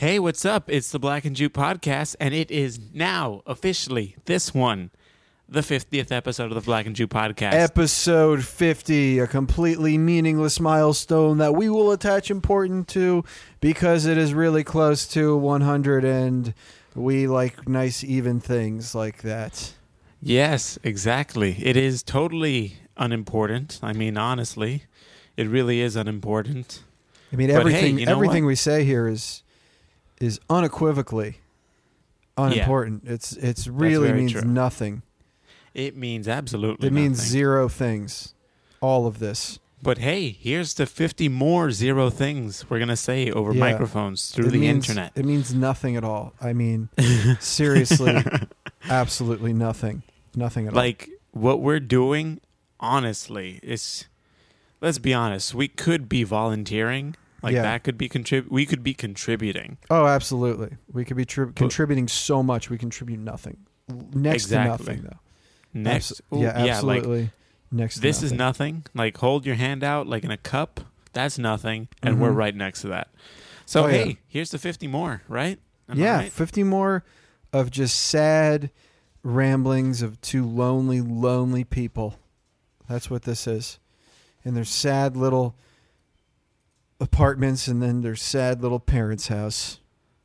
Hey, what's up? It's the Black and Jew podcast, and it is now officially this one, the 50th episode of the Black and Jew podcast. Episode 50, a completely meaningless milestone that we will attach important to because it is really close to 100, and we like nice, even things like that. Yes, exactly. It is totally unimportant. I mean, honestly, it really is unimportant. I mean, But everything hey, you know everything what? we say here is unequivocally unimportant. It's really very means true. nothing. It means absolutely It means nothing. zero things. All of this. But hey, here's the 50 more zero things we're going to say over Yeah. microphones through It the means- internet. It means nothing at all. I mean, seriously, absolutely nothing. Nothing at all. Like, what we're doing, honestly, is, let's be honest, we could be volunteering. Like, Yeah. that could be we could be contributing. Oh, absolutely. We could be contributing so much. We contribute nothing. Next Exactly. to nothing, though. Next, ooh, Yeah, like, absolutely. Next to this nothing. is nothing. Like, hold your hand out, like in a cup. That's nothing. And we're Mhm. right next to that. So, Oh, yeah. hey, here's the 50 more, right? Am I Yeah, right? 50 more of just sad ramblings of two lonely, lonely people. That's what this is. And their sad little apartments, and then their sad little parents' house.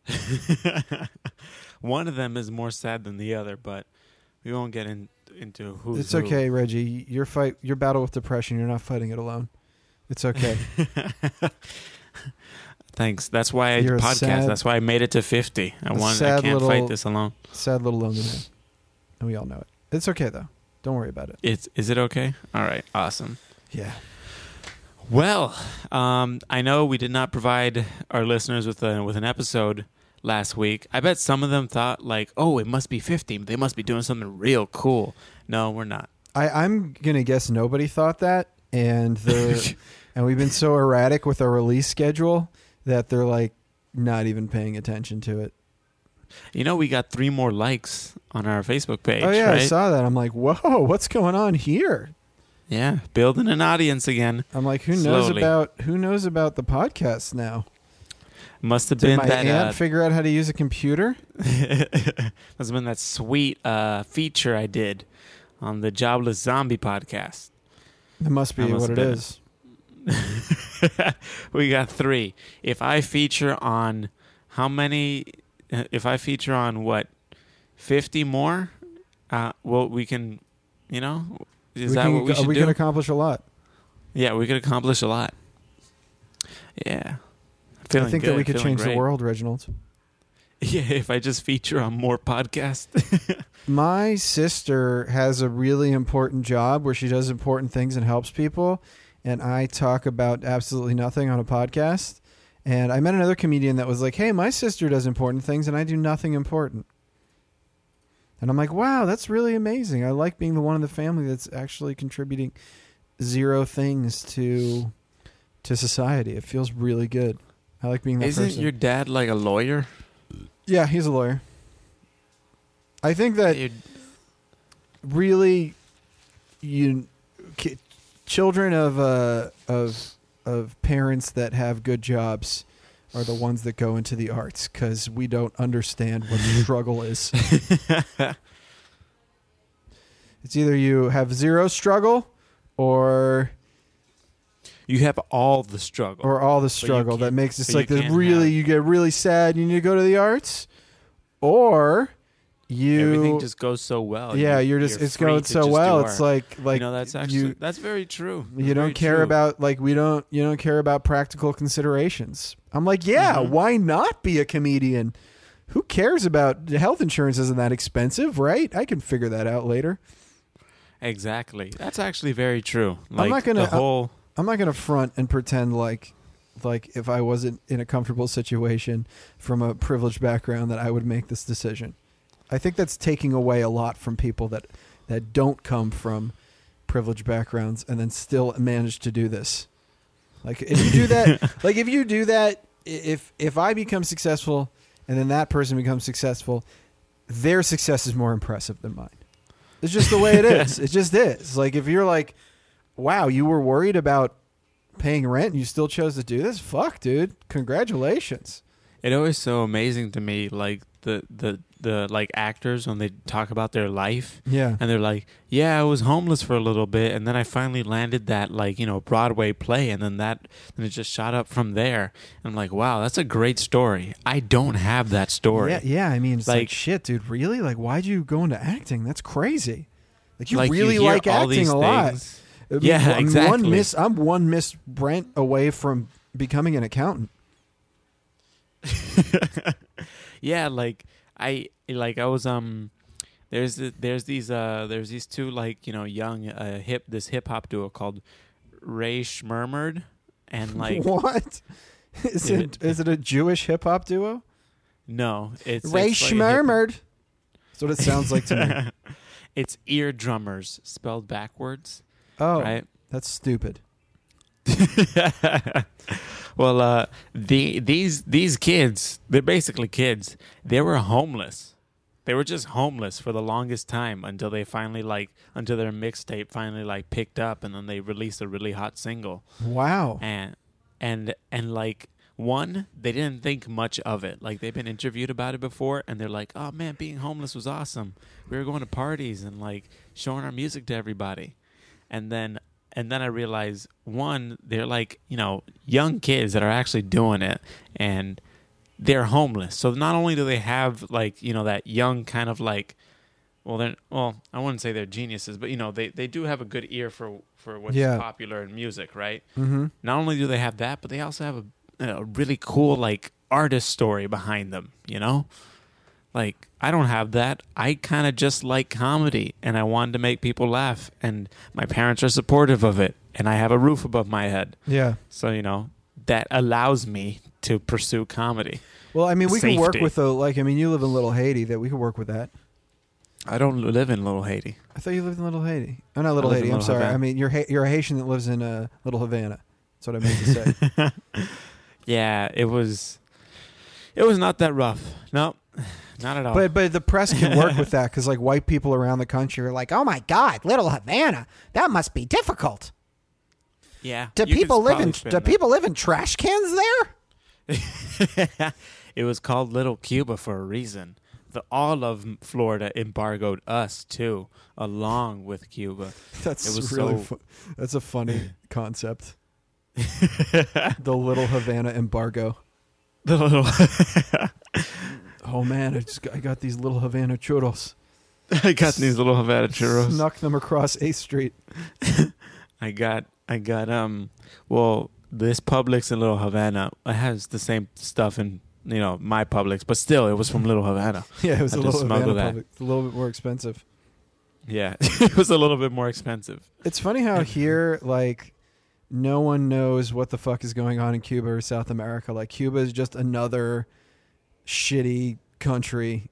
One of them is more sad than the other, but we won't get into who's It's who. okay, Reggie. Your battle with depression, you're not fighting it alone. It's okay. Thanks. That's why I You're a podcast. sad- That's why I made it to 50. I sad can't little- fight this alone. Sad little lonely man. And we all know it. It's okay, though. Don't worry about it. Is it okay? All right. Awesome. Yeah. Well, I know we did not provide our listeners with an episode last week. I bet some of them thought like, "Oh, it must be 50. They must be doing something real cool." No, we're not. I'm going to guess nobody thought that. And and we've been so erratic with our release schedule that they're like not even paying attention to it. You know, we got 3 more likes on our Facebook page. Oh, yeah, right? I saw that. I'm like, whoa, what's going on here? Yeah, building an audience again. I'm like, who Slowly. knows about the podcast now? Must have Did been my that. aunt figure out how to use a computer? Must have been that sweet feature I did on the Jobless Zombie podcast. It must be That must what have it been is. We got 3. If I feature on how many? If I feature on what, 50 more? Well, we can. You know, is that what we should we do? can accomplish a lot. Yeah, we could accomplish a lot. Yeah, feeling I think good, that we could feeling change great. the world, Reginald. Yeah, if I just feature on more podcasts. My sister has a really important job where she does important things and helps people, and I talk about absolutely nothing on a podcast. And I met another comedian that was like, hey, my sister does important things and I do nothing important. And I'm like, wow, that's really amazing. I like being the one in the family that's actually contributing zero things to society. It feels really good. I like being that Isn't person. your dad like a lawyer? Yeah, he's a lawyer. I think that Dude, really, children of parents that have good jobs are the ones that go into the arts because we don't understand what struggle is. It's either you have zero struggle or you have all the struggle. all the struggle that can't- makes it but like you this can't really have- you get really sad and you need to go to the arts, or Everything just goes so well. yeah, You're it's free going to so just well. do It's art. like you know, that's actually that's very true. you That's don't very care true. about you don't care about practical considerations. I'm like, yeah, Mhm. why not be a comedian? Who cares about health insurance? Isn't that expensive, right? I can figure that out later. Exactly. That's actually very true. Like not gonna- the whole. I'm not going to front and pretend like if I wasn't in a comfortable situation from a privileged background that I would make this decision. I think that's taking away a lot from people that don't come from privileged backgrounds and then still manage to do this. Like if you do that, if I become successful and then that person becomes successful, their success is more impressive than mine. It's just the way it is. It just is. Like if you're like, wow, you were worried about paying rent and you still chose to do this? Fuck, dude. Congratulations. It always so amazing to me, like the like actors when they talk about their life, Yeah. and they're like, "Yeah, I was homeless for a little bit, and then I finally landed that like Broadway play, and then it just shot up from there." And I'm like, "Wow, that's a great story. I don't have that story." Yeah, yeah. I mean, it's like, Like- shit, dude. Really? Like, why'd you go into acting? That's crazy. Like, you Like, really hear like all acting these a lot. things. I mean, Yeah, exactly. I'm one Miss Brent away from becoming an accountant. Yeah, like I was there's these two like young hip hop duo called Ray Schmurmerd and like What? Is it a Jewish hip hop duo? no, it's Ray it's like a hip- Schmurmerd. That's what it sounds like to me. It's ear drummers spelled backwards, Oh, right? that's stupid. Well, these kids, they're basically kids. They were homeless. They were just homeless for the longest time until they finally until their mixtape finally picked up, and then they released a really hot single. Wow. And like one, they didn't think much of it. Like they've been interviewed about it before, and they're like, "Oh man, being homeless was awesome. We were going to parties and like showing our music to everybody." And then I realized one, they're like young kids that are actually doing it, and they're homeless. So not only do they have that young kind of I wouldn't say they're geniuses, but they do have a good ear for what's popular in music, right? Mm-hmm. Not only do they have that, but they also have a really cool artist story behind them. Like I don't have that. I kind of just like comedy, and I wanted to make people laugh, and my parents are supportive of it, and I have a roof above my head. Yeah. So that allows me to pursue comedy. Well, I mean, we can work Safety. with you live in Little Haiti, that we can work with that. I don't live in Little Haiti. I thought you lived in Little Haiti. Oh, not Little I live Haiti. in I'm Little sorry. Havana. I mean, you're a Haitian that lives in Little Havana. That's what I meant to say. Yeah, it was not that rough. No, not at all. But the press can work with that because white people around the country are like, oh my God, Little Havana, that must be difficult. yeah, Do you could people probably spin that. live in trash cans there? It was called Little Cuba for a reason. All of Florida embargoed us too, along with Cuba. That's It was really so- that's a funny concept. The Little Havana embargo. The little Oh man, I got these Little Havana churros. I got these little Havana churros. Snuck them across 8th Street. I got well, this Publix in Little Havana, it has the same stuff in my Publix, but still it was from Little Havana. Yeah, it was I a just Little smuggled Havana that. Public. It's a little bit more expensive. Yeah. It was a little bit more expensive. It's funny how here, no one knows what the fuck is going on in Cuba or South America. Cuba is just another shitty country.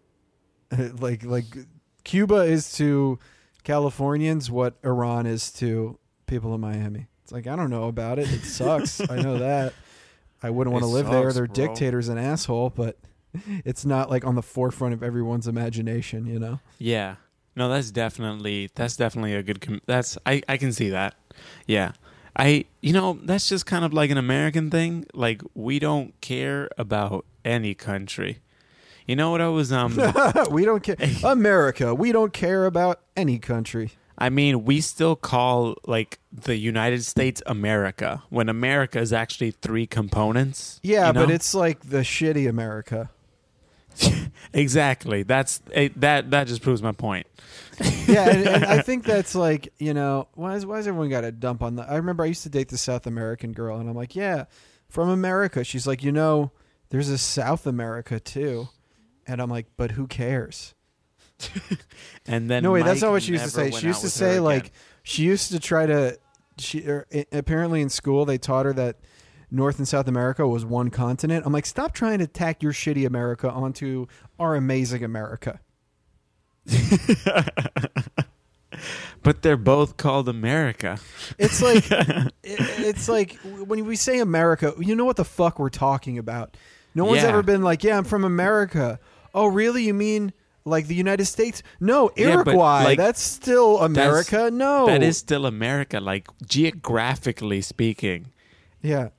Cuba is to Californians what Iran is to people in Miami. It's I don't know about it. It sucks. I know that. I wouldn't want to It live there. sucks, Their bro. dictator's an asshole, but it's not on the forefront of everyone's imagination, Yeah. No, that's definitely a good I can see that. Yeah. That's just kind of like an American thing. We don't care about any country. You know what I was We don't care. America, we don't care about any country. I mean, we still call the United States America when America is actually 3 components. Yeah, you know? but it's the shitty America. Exactly. That just proves my point. Yeah, and I think that's why has everyone got to dump on that? I remember I used to date this South American girl, and I'm like, yeah, from America. She's like, there's a South America too, and I'm like, but who cares? And then No, wait, that's Mike not what she used to never say. went She used out to with say her again. she used to try to. Apparently in school they taught her that North and South America was one continent. I'm like, stop trying to tack your shitty America onto our amazing America. But they're both called America. It's it's when we say America, you know what the fuck we're talking about. No one's Yeah. ever been like, yeah, I'm from America. Oh, really? You mean the United States? No, Yeah, but, Uruguay. That's still America. No. That is still America, geographically speaking. Yeah.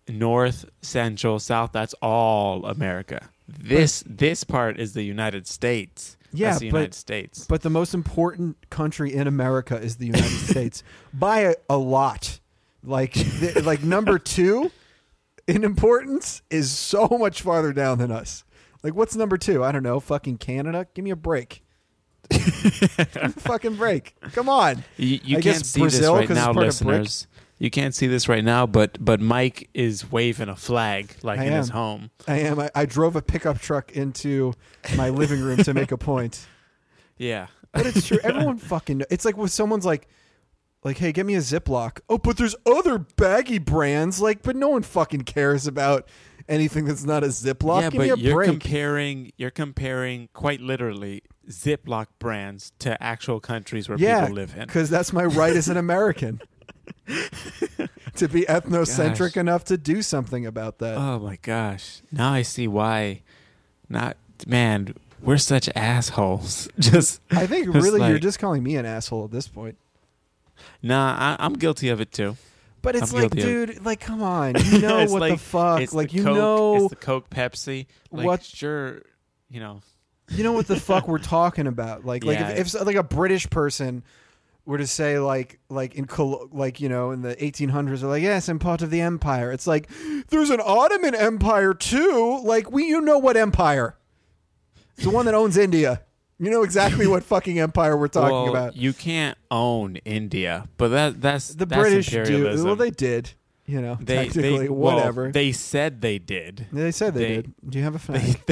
North, Central, South, that's all America. This part is the United States. Yeah, that's the United States. But the most important country in America is the United States by a lot. Like number 2 in importance is so much farther down than us. Like, what's number 2? I don't know. Fucking Canada? Give me a break. Fucking break. Come on. You can't see Brazil, this right now, listeners. You can't see this right now, but Mike is waving a flag like in his home. I am. I drove a pickup truck into my living room to make a point. Yeah. But it's true. Everyone fucking... It's like when someone's like, hey, get me a Ziploc. Oh, but there's other baggy brands. Like, but no one fucking cares about anything that's not a Ziploc. Yeah, Give me a but you're comparing quite literally Ziploc brands to actual countries where people live in. Because that's my right as an American. To be ethnocentric enough to do something about that. Oh my gosh. Now I see why. Man, we're such assholes. I think really you're just calling me an asshole at this point. Nah, I'm guilty of it too. But it's like, dude, like, come on. You know what the fuck? Like, you know. It's the Coke, Pepsi. Like, what? Sure, you know. You know what the fuck we're talking about? Like if like a British person were to say like in you know, in the 1800s, they're like, yes, I'm part of the empire. It's like, there's an Ottoman Empire too. Like, you know what empire? It's the one that owns India. You know exactly what fucking empire we're talking about. You can't own India, but that's the that's British imperialism. do. Well, they did. You know, technically, whatever. They said they did. They said they did. Do you have a fact?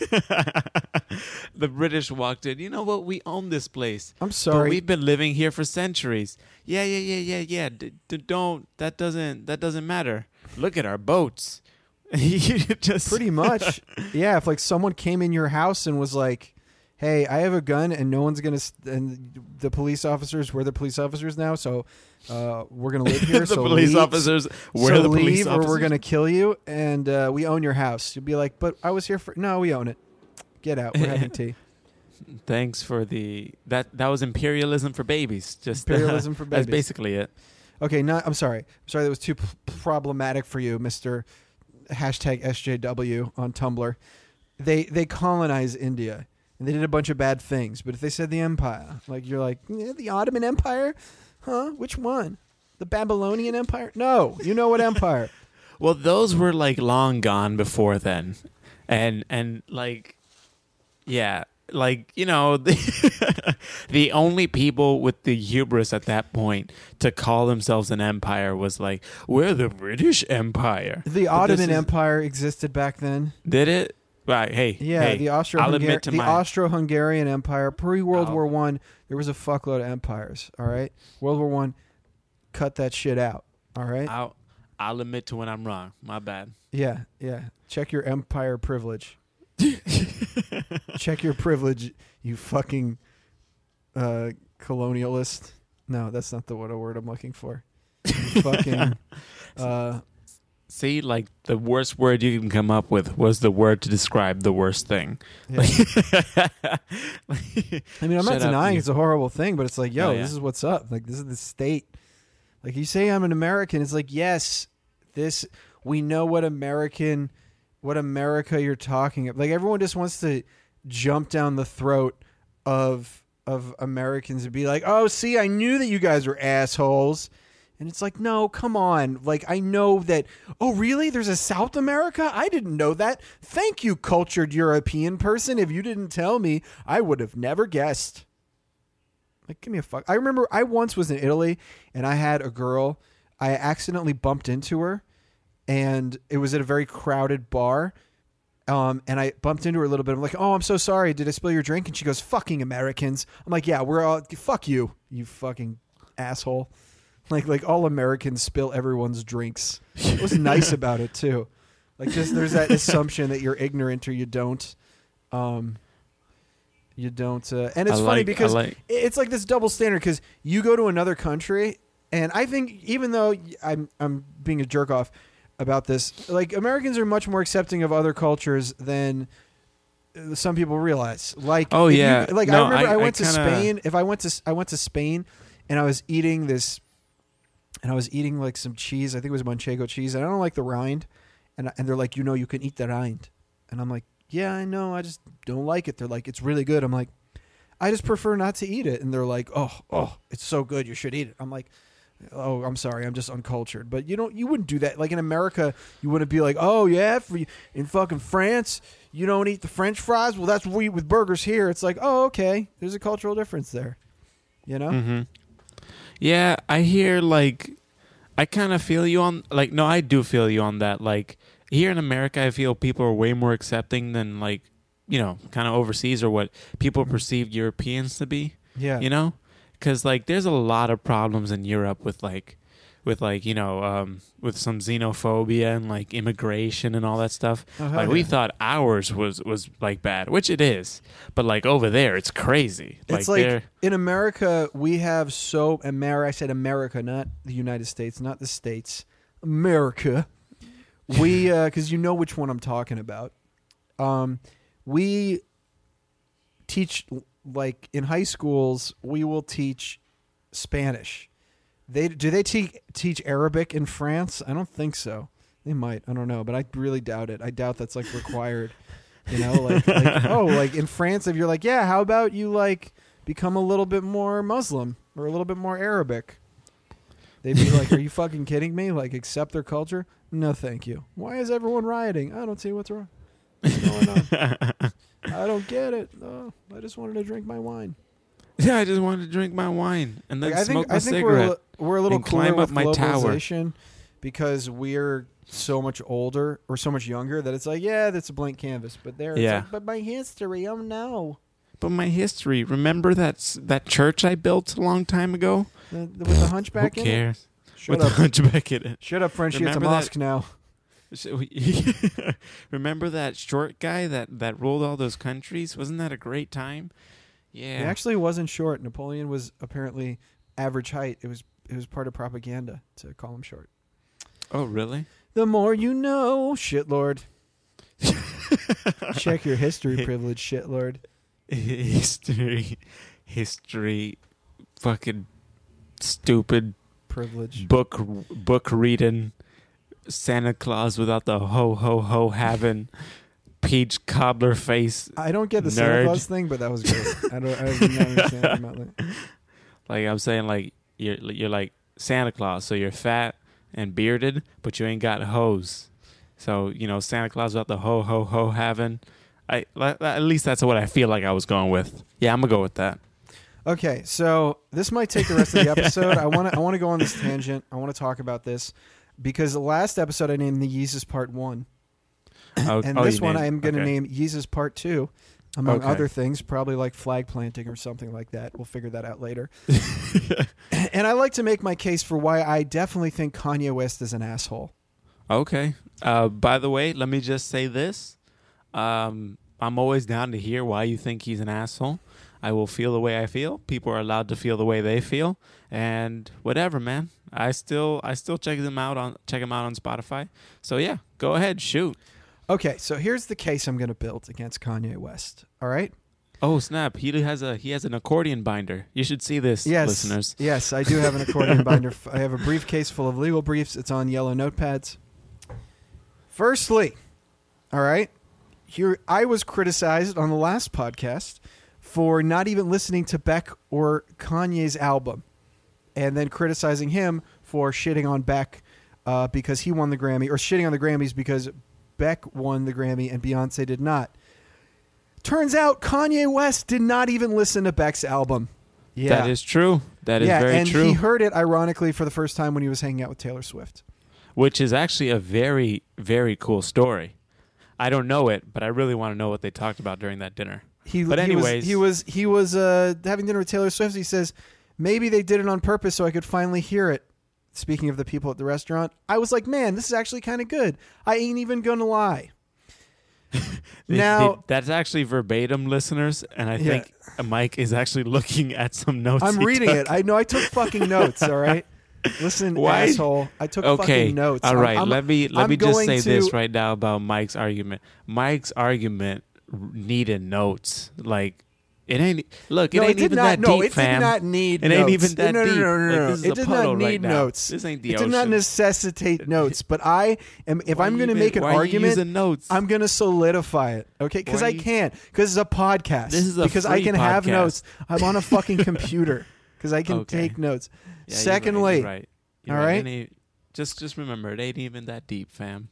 The British walked in. You know what? We own this place. I'm sorry. But we've been living here for centuries. Yeah. That doesn't matter. Look at our boats. Pretty much. Yeah. If like someone came in your house and was like, hey, I have a gun and no one's going to... And the police officers, we're the police officers now, so we're going to live here. The police officers, we're the police officers. Or we're going to kill you, and we own your house. You'd be like, but I was here for... No, we own it. Get out. We're having tea. Thanks for the... That was imperialism for babies. Just imperialism for babies. That's basically it. Okay, I'm sorry. That was too problematic for you, Mr. #SJW on Tumblr. They colonized India. And they did a bunch of bad things. But if they said the empire, like you're like, the Ottoman Empire? Huh? Which one? The Babylonian Empire? No. You know what empire? Well, those were like long gone before then. And like, yeah, like, you know, the only people with the hubris at that point to call themselves an empire was like, we're the British Empire. The Ottoman Empire existed back then. Did it? Right. Hey. Yeah, hey, the Austro-Hungarian Empire pre-World War I. There was a fuckload of empires. All right, World War I, cut that shit out. All right. I'll admit to when I'm wrong. My bad. Yeah. Check your empire privilege. Check your privilege, you fucking colonialist. No, that's not the word I'm looking for. You fucking. See, like the worst word you can come up with was the word to describe the worst thing. Yeah. I mean, I'm not denying it's a horrible thing, but it's like, this is what's up. Like, this is the state. Like, you say I'm an American, it's like, yes, we know what America you're talking about. Like, everyone just wants to jump down the throat of Americans and be like, oh, see, I knew that you guys were assholes. And it's like, no, come on. Like, I know that. Oh, really? There's a South America? I didn't know that. Thank you, cultured European person. If you didn't tell me, I would have never guessed. Like, give me a fuck. I remember I once was in Italy, and I had a girl. I accidentally bumped into her, and it was at a very crowded bar. And I bumped into her a little bit. I'm like, oh, I'm so sorry. Did I spill your drink? And she goes, fucking Americans. I'm like, yeah, we're all... Fuck you, you fucking asshole. Like all Americans spill everyone's drinks. It was nice about it too. Like, just there's that assumption that you're ignorant or you don't. And it's funny because it's like this double standard because you go to another country, and I think even though I'm being a jerk off about this, like Americans are much more accepting of other cultures than some people realize. Like, oh yeah, I remember I went to Spain. I went to Spain, and I was eating this and I was eating like some cheese. I think it was Manchego cheese, and I don't like the rind. And they're like, you can eat the rind. And I'm like, yeah, I know. I just don't like it. They're like, it's really good. I'm like, I just prefer not to eat it. And they're like, oh, it's so good. You should eat it. I'm like, oh, I'm sorry. I'm just uncultured. But you wouldn't do that. Like in America, you wouldn't be like, oh, yeah, in fucking France, you don't eat the French fries? Well, that's what we eat with burgers here. It's like, oh, okay. There's a cultural difference there. You know? Mm-hmm. Yeah, I hear like, I kind of feel you on, like, no, I do feel you on that. Like, here in America, I feel people are way more accepting than, like, kind of overseas or what people perceive Europeans to be. Yeah. Because, like, there's a lot of problems in Europe with some xenophobia and, like, immigration and all that stuff. Oh, we thought ours was like, bad, which it is. But, like, over there, it's crazy. It's like in America, we have I said America, not the United States, not the States. America. We, because you know which one I'm talking about. We teach, like, in high schools, we will teach Spanish. Do they teach Arabic in France? I don't think so. They might. I don't know, but I really doubt it. I doubt that's like required. Like in France, if you're like, yeah, how about you like become a little bit more Muslim or a little bit more Arabic? They'd be like, are you fucking kidding me? Like, accept their culture? No, thank you. Why is everyone rioting? I don't see what's wrong. What's going on? I don't get it. Oh, I just wanted to drink my wine. Yeah, I just wanted to drink my wine and then smoke my I cigarette. think we're a little and cooler climb with up my tower. globalization because we're so much older or so much younger that it's like, yeah, that's a blank canvas. But it's like, but my history, oh no. But my history, remember that church I built a long time ago? With the hunchback in it? Who cares? Shut with up. the hunchback in it. Shut up, Frenchie. It's a Remember mosque now. Remember that short guy that ruled all those countries? Wasn't that a great time? Yeah. He actually wasn't short. Napoleon was apparently average height. It was part of propaganda to call him short. Oh, really? The more you know, shitlord. Check your history privilege, shitlord. History, fucking stupid privilege. Book reading, Santa Claus without the ho ho ho having, peach cobbler face. I don't get the nerd. Santa Claus thing, but that was great. I did not understand about that. Like I'm saying, like you're like Santa Claus, so you're fat and bearded, but you ain't got hose. So Santa Claus without the ho ho ho having. At least that's what I feel like I was going with. Yeah, I'm gonna go with that. Okay, so this might take the rest of the episode. I want to go on this tangent. I want to talk about this because the last episode I named the Yeezus Part 1. And this one I am going to name Yeezus Part 2, among other things, probably like flag planting or something like that. We'll figure that out later. And I like to make my case for why I definitely think Kanye West is an asshole. Okay. By the way, let me just say this. I'm always down to hear why you think he's an asshole. I will feel the way I feel. People are allowed to feel the way they feel, and whatever, man. I still check him out on Spotify. So yeah, go ahead, shoot. Okay, so here's the case I'm going to build against Kanye West. All right. Oh snap! He has an accordion binder. You should see this, listeners. Yes, I do have an accordion binder. I have a briefcase full of legal briefs. It's on yellow notepads. Firstly, all right. Here, I was criticized on the last podcast for not even listening to Beck or Kanye's album, and then criticizing him for shitting on Beck because he won the Grammy, or shitting on the Grammys because Beck won the Grammy and Beyonce did not. Turns out Kanye West did not even listen to Beck's album. Yeah, that is true. That is very true. And he heard it, ironically, for the first time when he was hanging out with Taylor Swift. Which is actually a very, very cool story. I don't know it, but I really want to know what they talked about during that dinner. He was having dinner with Taylor Swift. He says, maybe they did it on purpose so I could finally hear it. Speaking of the people at the restaurant, I was like, man, this is actually kind of good. I ain't even going to lie. Now that's actually verbatim, listeners, and I think Mike is actually looking at some notes. I'm reading it. I know I took fucking notes, all right? Listen, asshole. I took fucking notes. All right, let me just say this right now about Mike's argument. Mike's argument needed notes. Like It ain't. Look, it No, ain't did even not, that no, deep, it fam. did not need It notes. ain't even that no, deep. No, Like, this is it a did puddle not need right now. notes. This ain't the It ocean. did not necessitate notes. But I am. If Why I'm you going to even- make an why you argument, using notes? I'm going to solidify it. Okay, because Why I you- can. Because it's a podcast. This is a because I free can have podcast. notes. I'm on a fucking computer because I can Okay. take notes. Yeah, Secondly, you're right. all right? It ain't- just remember, it ain't even that deep, fam.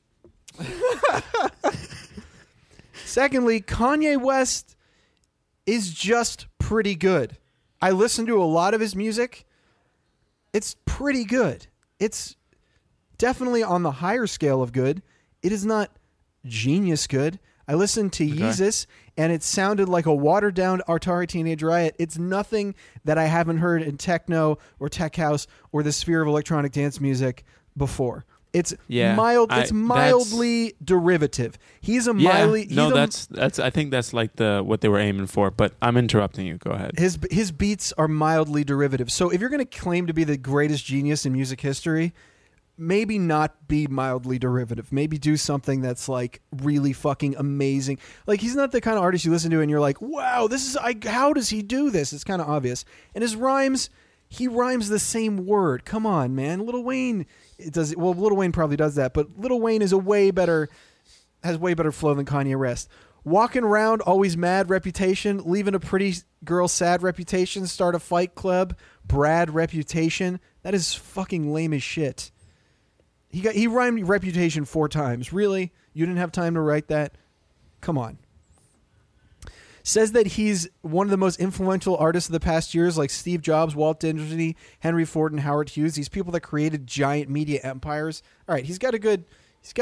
Secondly, Kanye West is just pretty good. I listen to a lot of his music. It's pretty good. It's definitely on the higher scale of good. It is not genius good. I listened to Yeezus, and it sounded like a watered-down Atari Teenage Riot. It's nothing that I haven't heard in techno or tech house or the sphere of electronic dance music before. It's mild. It's mildly derivative. He's a mildly. That's. I think that's like what they were aiming for. But I'm interrupting you. Go ahead. His beats are mildly derivative. So if you're going to claim to be the greatest genius in music history, maybe not be mildly derivative. Maybe do something that's like really fucking amazing. Like he's not the kind of artist you listen to and you're like, wow, this is. How does he do this? It's kind of obvious. And his rhymes. He rhymes the same word. Come on, man. Lil Wayne does it. Well, Lil Wayne probably does that, but Lil Wayne is has way better flow than Kanye West. Walking around, always mad reputation, leaving a pretty girl sad reputation, start a fight club, Brad reputation. That is fucking lame as shit. He rhymed reputation 4 times. Really? You didn't have time to write that? Come on. Says that he's one of the most influential artists of the past years, like Steve Jobs, Walt Disney, Henry Ford, and Howard Hughes. These people that created giant media empires. All right, he's got a good,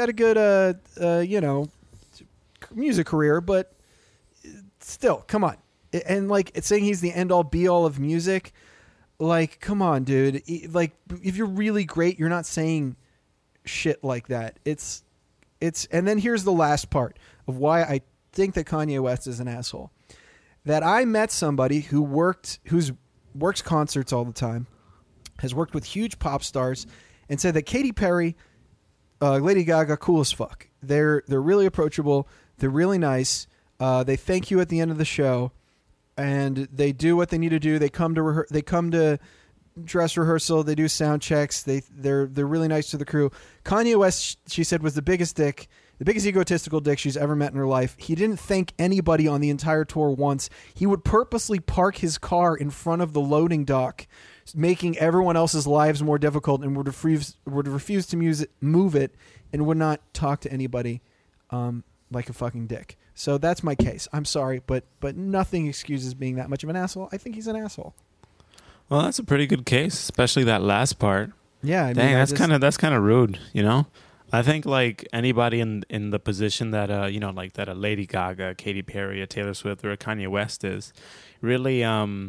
music career, but still, come on. And like it's saying he's the end all be all of music. Like, come on, dude. Like, if you're really great, you're not saying shit like that. It's. And then here's the last part of why I think that Kanye West is an asshole. That I met somebody who works concerts all the time, has worked with huge pop stars, and said that Katy Perry, Lady Gaga, cool as fuck. They're really approachable. They're really nice. They thank you at the end of the show, and they do what they need to do. They come to dress rehearsal. They do sound checks. They're really nice to the crew. Kanye West, she said, was the biggest egotistical dick she's ever met in her life. He didn't thank anybody on the entire tour once. He would purposely park his car in front of the loading dock, making everyone else's lives more difficult, and would refuse to move it, and would not talk to anybody like a fucking dick. So that's my case. I'm sorry, but nothing excuses being that much of an asshole. I think he's an asshole. Well, that's a pretty good case, especially that last part. Yeah, I mean, that's kind of rude, you know. I think like anybody in the position that that a Lady Gaga, Katy Perry, a Taylor Swift, or a Kanye West is, really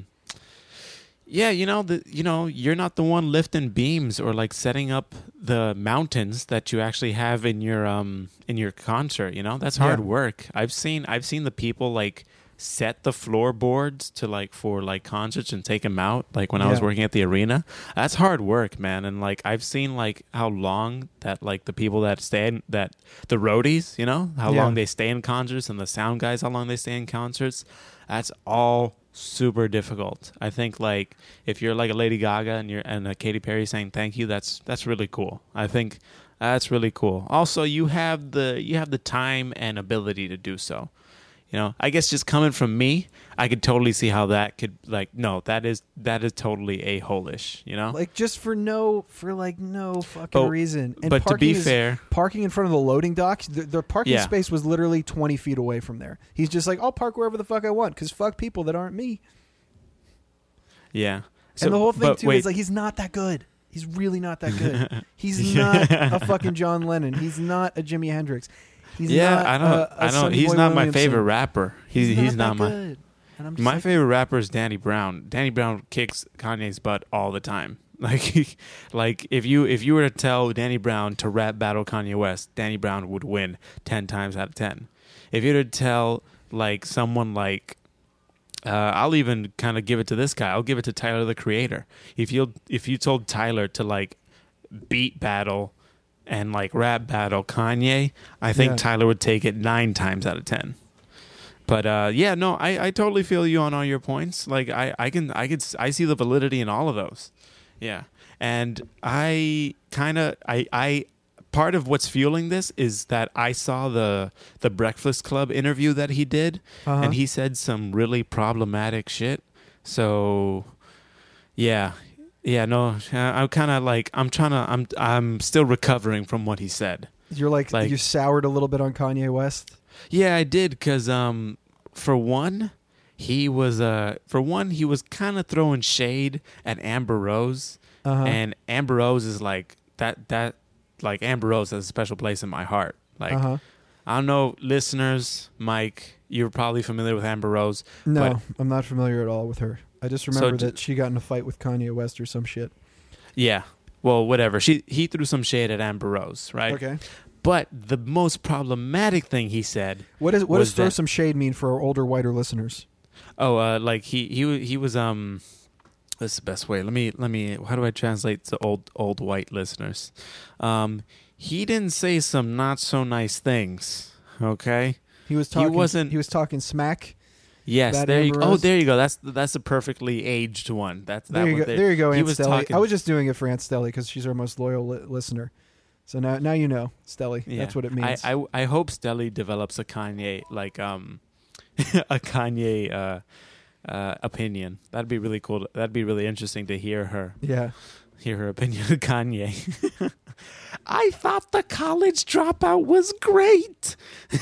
you're not the one lifting beams or like setting up the mountains that you actually have in your concert. You know, that's hard work. I've seen the people like set the floorboards to like for like concerts and take them out. Like when I was working at the arena, that's hard work, man. And like I've seen like how long that like the people that the roadies, you know, how long they stay in concerts, and the sound guys, how long they stay in concerts. That's all super difficult. I think like if you're like a Lady Gaga and a Katy Perry saying thank you, that's really cool. I think that's really cool. Also, you have the time and ability to do so. You know, I guess just coming from me, I could totally see how that could that is totally a-hole-ish, you know? Like just for no fucking reason. And but to be fair, parking in front of the loading dock, the parking space was literally 20 feet away from there. He's just like, I'll park wherever the fuck I want because fuck people that aren't me. Yeah. So, and the whole thing too is like he's not that good. He's really not that good. He's not a fucking John Lennon. He's not a Jimi Hendrix. He's not I don't. He's not my favorite rapper. He's not my. Good. My favorite rapper is Danny Brown. Danny Brown kicks Kanye's butt all the time. Like if you were to tell Danny Brown to rap battle Kanye West, Danny Brown would win 10 times out of 10. If you were to tell like someone like I'll even kind of give it to this guy. I'll give it to Tyler the Creator. If you told Tyler to like beat battle and like rap battle Kanye, I think Tyler would take it 9 times out of 10. But yeah, no, I totally feel you on all your points. Like I see the validity in all of those. Yeah. And I part of what's fueling this is that I saw the Breakfast Club interview that he did, and he said some really problematic shit. So yeah, no, I'm kind of like I'm still recovering from what he said. You're like you soured a little bit on Kanye West. Yeah, I did, because for one, he was kind of throwing shade at Amber Rose, and Amber Rose is like that. Like Amber Rose has a special place in my heart. Like I don't know, listeners, Mike, you're probably familiar with Amber Rose. No, I'm not familiar at all with her. I just remember that she got in a fight with Kanye West or some shit. Yeah, well, whatever. He threw some shade at Amber Rose, right? Okay. But the most problematic thing he said. What does throw some shade mean for our older, whiter listeners? Oh, like he was This is the best way. Let me. How do I translate to old white listeners? He didn't say some not so nice things. Okay. He was talking. He was talking smack. Yes. There you go. Oh, there you go. That's a perfectly aged one. There you go. Aunt Stelly. I was just doing it for Aunt Stelly because she's our most loyal listener. So now you know, Stelly. Yeah. That's what it means. I hope Stelly develops a Kanye a Kanye. Opinion. That'd be really cool. That'd be really interesting to hear her. Yeah. Hear her opinion of Kanye. I thought the college dropout was great.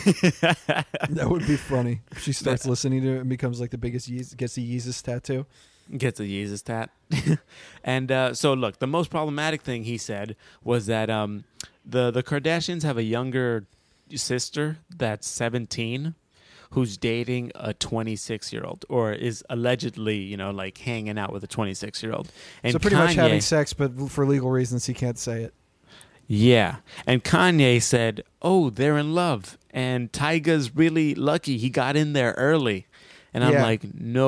That would be funny. If she starts listening to it and becomes like the biggest gets a Yeezus tattoo. Gets a Yeezus tat. And so look, the most problematic thing he said was that the Kardashians have a younger sister that's 17. Who's dating a 26-year-old or is allegedly, like hanging out with a 26-year-old. And so pretty much having sex, but for legal reasons, he can't say it. Yeah. And Kanye said, oh, they're in love. And Tyga's really lucky. He got in there early. And I'm like,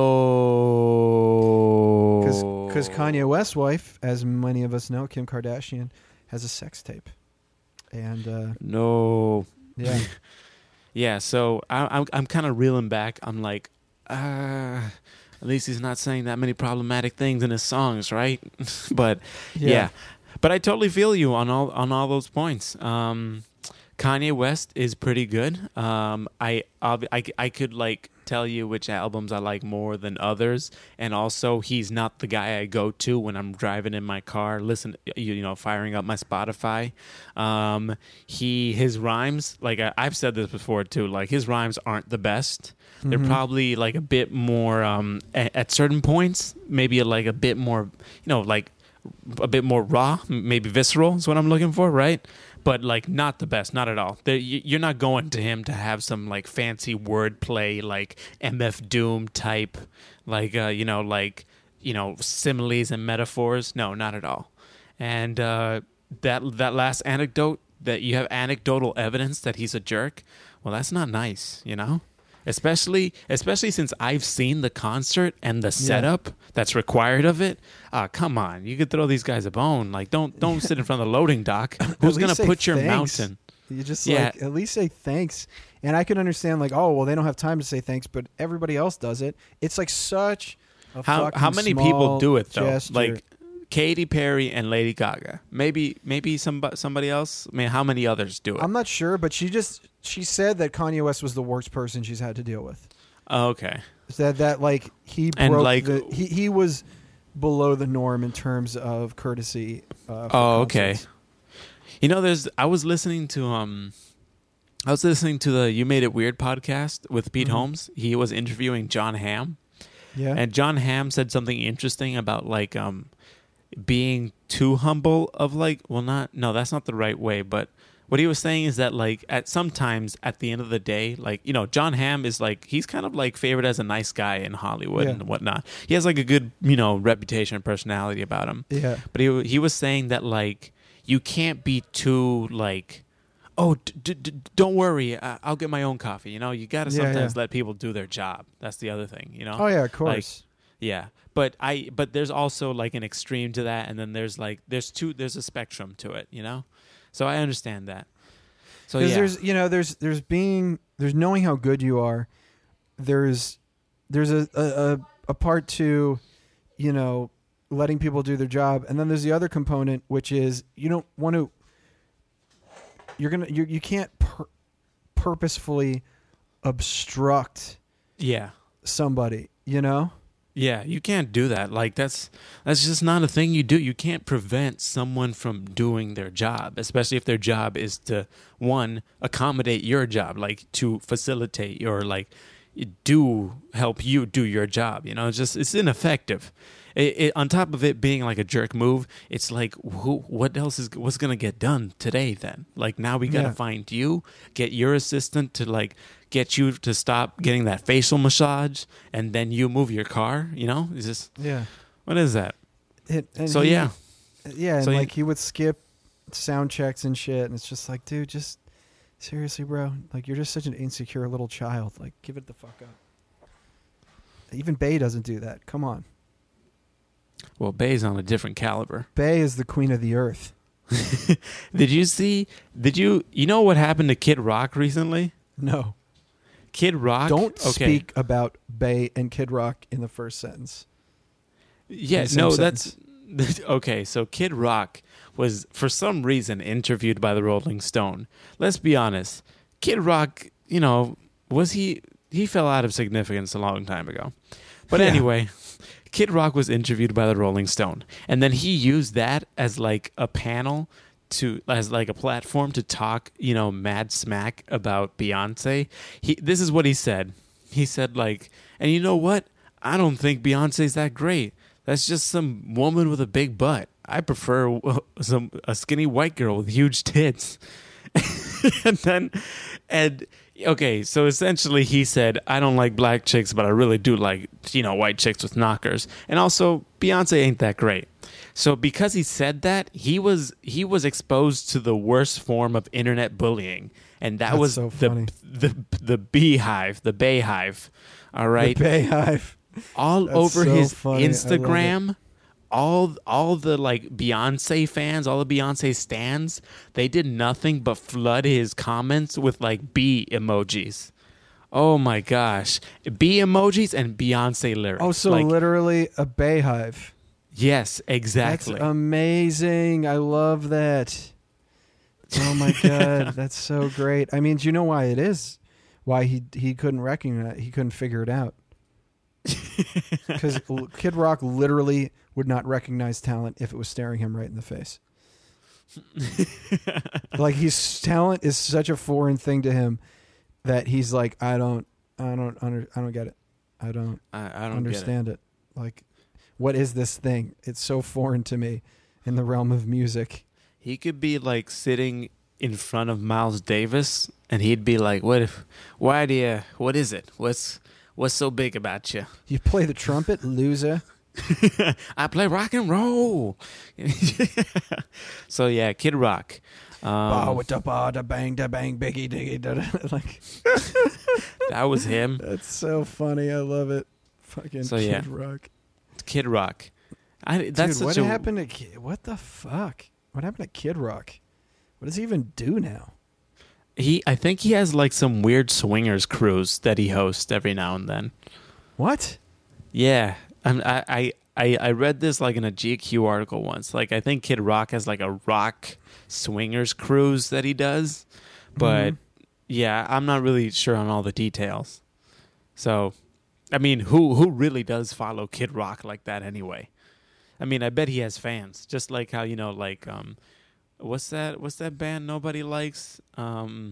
no. Because Kanye West's wife, as many of us know, Kim Kardashian, has a sex tape. And no. Yeah. Yeah, so I'm kind of reeling back. I'm like, at least he's not saying that many problematic things in his songs, right? But yeah, but I totally feel you on all those points. Kanye West is pretty good. I could like tell you which albums I like more than others, and also he's not the guy I go to when I'm driving in my car, firing up my Spotify. His rhymes, like I've said this before too, like his rhymes aren't the best. They're probably like a bit more at certain points, maybe like a bit more, like a bit more raw, maybe visceral is what I'm looking for, right? But like not the best, not at all. You're not going to him to have some like fancy wordplay, like MF Doom type, like similes and metaphors. No, not at all. And that last anecdote, that you have anecdotal evidence that he's a jerk. Well, that's not nice, Especially since I've seen the concert and the setup that's required of it. Come on, you could throw these guys a bone. Like, don't sit in front of the loading dock. Who's gonna put your mountain? You just at least say thanks. And I can understand like, oh well, they don't have time to say thanks, but everybody else does it. It's like such a how many small people do it though? gesture. Like Katy Perry and Lady Gaga. Maybe somebody else. I mean, how many others do it? I'm not sure, but she said that Kanye West was the worst person she's had to deal with. Oh, okay. That like he broke he was below the norm in terms of courtesy. Okay. I was listening to the You Made It Weird podcast with Pete Holmes. He was interviewing John Hamm. Yeah. And John Hamm said something interesting about like being too humble of like, that's not the right way, but what he was saying is that like sometimes at the end of the day, like, John Hamm is like, he's kind of like favored as a nice guy in Hollywood and whatnot. He has like a good, reputation and personality about him. Yeah. But he was saying that like, you can't be too like, oh, don't worry, I'll get my own coffee. You got to sometimes let people do their job. That's the other thing, Oh yeah, of course. Like, yeah. But there's also like an extreme to that, and then there's a spectrum to it, So I understand that. So yeah. There's knowing how good you are, there's a part to, you know, letting people do their job, and then there's the other component, which is you don't want to. You can't purposefully obstruct somebody, you know? Yeah, you can't do that. Like that's just not a thing you do. You can't prevent someone from doing their job, especially if their job is to, one, accommodate your job, like to facilitate your, like, do help you do your job. You know, it's ineffective. On top of it being like a jerk move, it's like, what's going to get done today then? Like, now we got to find you, get your assistant to, like, get you to stop getting that facial massage, and then you move your car, you know? It's just, what is that? Yeah, and so like he would skip sound checks and shit, and it's just like, dude, just seriously, bro, like, you're just such an insecure little child. Like, give it the fuck up. Even Bey doesn't do that. Come on. Well, Bey's on a different caliber. Bey is the queen of the earth. You know what happened to Kid Rock recently? No. Kid Rock? Don't speak about Bey and Kid Rock in the first sentence. Yeah, no, sentence. That's... Okay, so Kid Rock was, for some reason, interviewed by the Rolling Stone. Let's be honest. Kid Rock, you know, he fell out of significance a long time ago. But anyway... Kid Rock was interviewed by the Rolling Stone, and then he used that as like a panel as like a platform to talk, you know, mad smack about Beyonce. This is what he said. He said, like, and you know what? I don't think Beyonce's that great. That's just some woman with a big butt. I prefer a skinny white girl with huge tits. Okay, so essentially he said, I don't like black chicks, but I really do like, you know, white chicks with knockers. And also, Beyonce ain't that great. So because he said that, he was exposed to the worst form of internet bullying. And that's was so funny. the Beehive, the Bayhive. All right? The Bayhive. All that's over so his funny. Instagram. All the like Beyonce fans, all the Beyonce stans, they did nothing but flood his comments with like bee emojis. Oh my gosh. Bee emojis and Beyonce lyrics. Oh, so like, literally a Bayhive. Yes, exactly. That's amazing. I love that. Oh my God. That's so great. I mean, do you know why it is? Why he couldn't recognize, he couldn't figure it out. Because Kid Rock literally would not recognize talent if it was staring him right in the face. Like, his talent is such a foreign thing to him that he's like, I don't get it. I don't understand it. Like, what is this thing? It's so foreign to me in the realm of music. He could be like sitting in front of Miles Davis, and he'd be like, what is it? What's so big about you? You play the trumpet, loser. I play rock and roll. So yeah, Kid Rock. With the bar, the bang, biggie, diggy, like that was him. That's so funny. I love it. Fucking Kid Rock. Kid Rock. What happened to what the fuck? What happened to Kid Rock? What does he even do now? I think he has like some weird swingers cruise that he hosts every now and then. What? Yeah. I read this like in a GQ article once. Like, I think Kid Rock has like a rock swingers cruise that he does. But yeah, I'm not really sure on all the details. So, I mean, who really does follow Kid Rock like that anyway? I mean, I bet he has fans. Just like how, you know, like what's that band nobody likes? The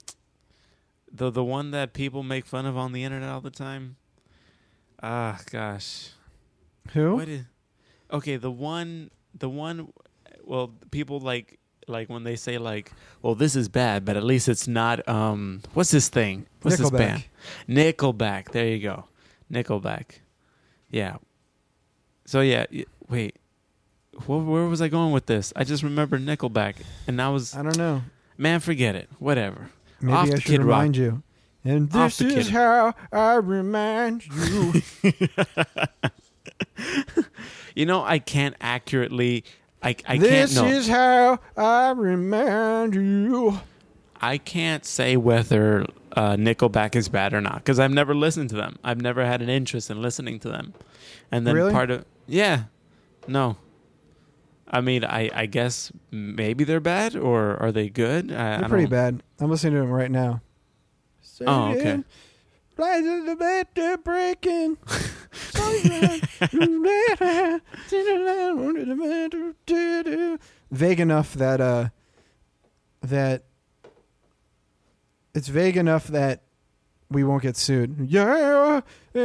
one that people make fun of on the internet all the time. Ah, gosh. Who? Okay, the one. Well, people like when they say like, well, this is bad, but at least it's not. What's this thing? What's this band? Nickelback. There you go. Nickelback. Yeah. So yeah. Wait. Where was I going with this? I just remember Nickelback, and I don't know. Man, forget it. Whatever. Maybe I should remind you. And this is how I remind you. You know, I can't accurately. I this can't know. This is how I remind you. I can't say whether Nickelback is bad or not because I've never listened to them. I've never had an interest in listening to them. And then Really? no. I mean, I guess maybe they're bad or are they good? They're pretty bad. I'm listening to them right now. Oh, okay. Flies of the bed, they're breaking. Vague enough that it's vague enough that we won't get sued. Yeah,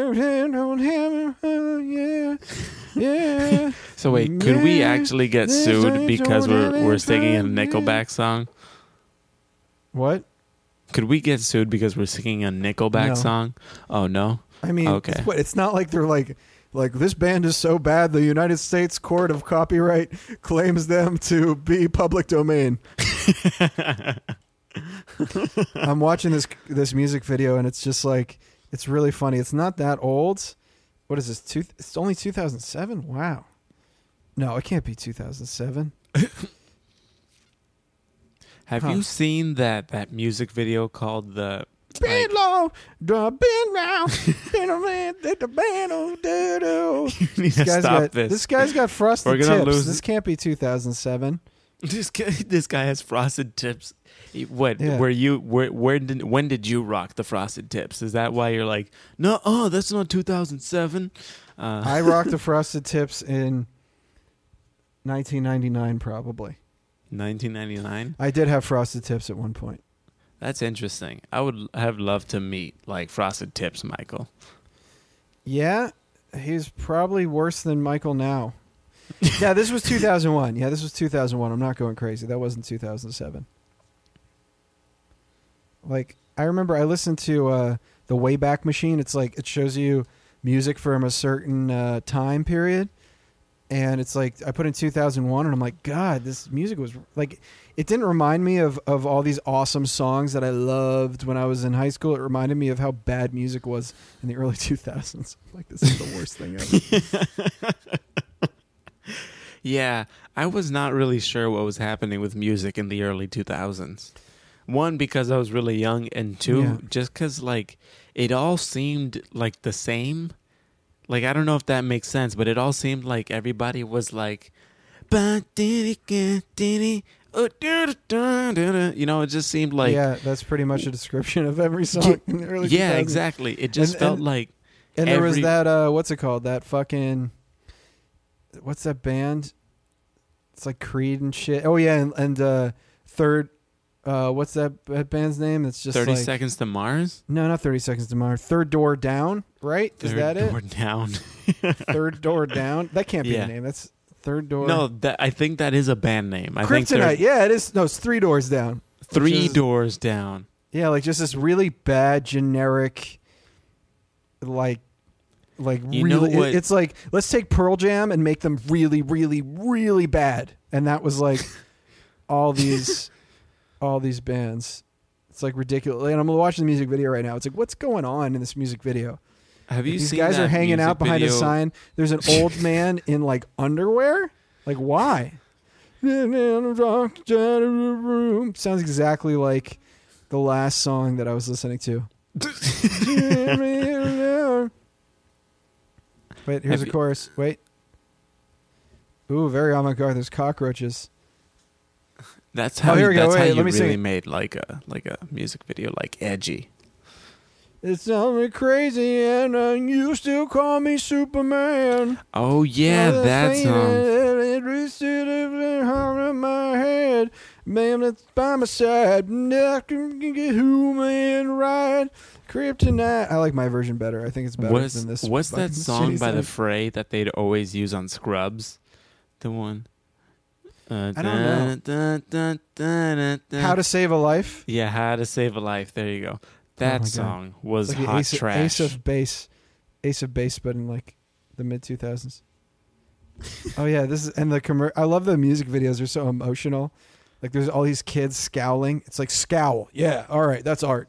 yeah. So wait, could we actually get sued because we're singing a Nickelback song? What? Could we get sued because we're singing a Nickelback No. song? Oh no. I mean, Okay. it's not like they're like this band is so bad the United States Court of Copyright claims them to be public domain. I'm watching this music video and it's just like it's really funny. It's not that old. What is this? It's only 2007. Wow. No, it can't be 2007. Have you seen that music video called the Been long, been round, been around, let the band on do. You need to stop this. This guy's got frosted We're gonna tips. lose This can't be 2007. This guy has frosted tips. What? Yeah. When did you rock the frosted tips? Is that why you're like, no? Oh, that's not 2007. I rocked the frosted tips in 1999, probably. 1999. I did have frosted tips at one point. That's interesting. I would have loved to meet like frosted tips, Michael. Yeah, he's probably worse than Michael now. Yeah, this was 2001. Yeah, this was 2001. I'm not going crazy. That wasn't 2007. Like, I remember I listened to the Wayback Machine. It's like it shows you music from a certain time period. And it's like I put in 2001 and I'm like, God, this music was like, it didn't remind me of all these awesome songs that I loved when I was in high school. It reminded me of how bad music was in the early 2000s. Like, this is the worst thing ever. Yeah, I was not really sure what was happening with music in the early 2000s. One, because I was really young, and two, just because like it all seemed like the same. Like, I don't know if that makes sense, but it all seemed like everybody was like, you know, it just seemed like... Yeah, that's pretty much a description of every song in the early 2000s. Yeah, exactly. It just felt like... And there was that, what's it called? That fucking... What's that band? It's like Creed and shit. Oh, yeah, and Third... what's that band's name? It's just 30 like, Seconds to Mars? No, not 30 Seconds to Mars. Third Door Down, right? Is that it? Third Door Down. Third Door Down? That can't be Yeah. a name. That's Third Door... No, I think that is a band name. I think Kryptonite. Yeah, it is. No, it's Three Doors Down. Three Doors Down. Yeah, like just this really bad, generic, like You really... know what? It's like, let's take Pearl Jam and make them really, really, really bad. And that was like all these bands. It's like ridiculous. And I'm watching the music video right now. It's like, what's going on in this music video? Have you These seen guys that are hanging music out behind video? a sign. There's an old man in like underwear. Like, why? Sounds exactly like the last song that I was listening to. Wait, here's a chorus. Wait. Ooh, very avant-garde. There's cockroaches. That's how. Here we go. That's how Wait, you let me really sing. made like a music video, like edgy. It's only crazy, and you still call me Superman. Oh yeah, that song. In my head, man, that's by my side. Nothing can get human right. Kryptonite. I like my version better. I think it's better than this. What's that fucking song shitty by the thing. Fray that they'd always use on Scrubs? The one. I don't know. How to Save a Life? Yeah, How to Save a Life. There you go. Oh That my God. song was It's like hot Ace trash. of Base, but in like the mid 2000s. Oh yeah, this is and the I love the music videos. They're so emotional. Like there's all these kids scowling. It's like scowl. Yeah, all right, that's art.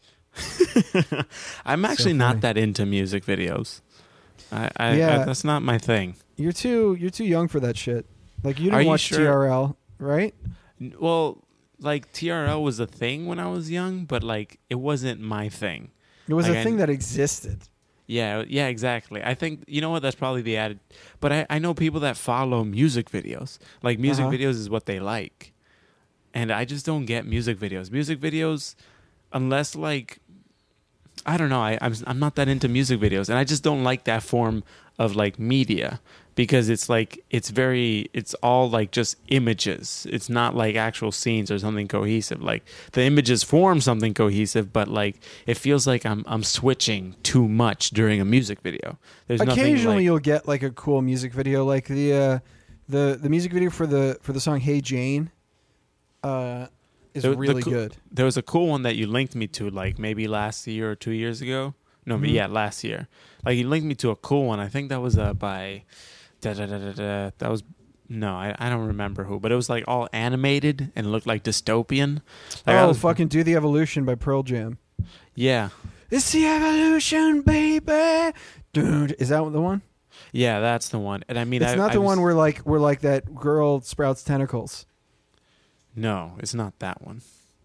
I'm actually funny. not that into music videos. I that's not my thing. You're too young for that shit. Like you Are didn't you watch sure? TRL, right? Well, like TRL was a thing when I was young, but like it wasn't my thing. It was Like, a thing that existed. Yeah, yeah, exactly. I think, you know what, that's probably the added. But I know people that follow music videos. Like, music videos is what they like. And I just don't get music videos. Music videos, unless, like, I don't know, I'm not that into music videos. And I just don't like that form of, like, media. Because it's, like, it's all, like, just images. It's not, like, actual scenes or something cohesive. Like, the images form something cohesive, but, like, it feels like I'm switching too much during a music video. There's Occasionally like, you'll get, like, a cool music video. Like, the music video for the song Hey Jane is really good. There was a cool one that you linked me to, like, maybe last year or 2 years ago. No, but yeah, last year. Like, you linked me to a cool one. I think that was by... That was I don't remember who, but it was like all animated and looked like dystopian. Like, fucking Do the Evolution by Pearl Jam. Yeah, it's the evolution, baby. Dude, is that the one? Yeah, that's the one. And I mean, it's not the one where like that girl sprouts tentacles. No, it's not that one.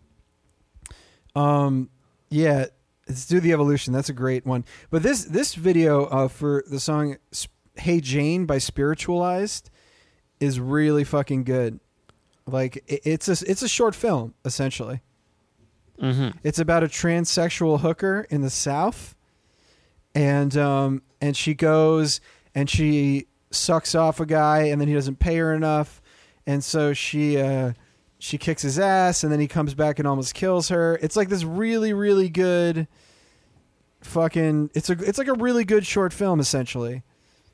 Yeah, it's Do the Evolution. That's a great one. But this video for the song Hey Jane by Spiritualized is really fucking good. Like, it's a short film, essentially. Mm-hmm. It's about a transsexual hooker in the South, and she goes and she sucks off a guy, and then he doesn't pay her enough, and so she kicks his ass, and then he comes back and almost kills her. It's like this really, really good fucking. It's like a really good short film, essentially.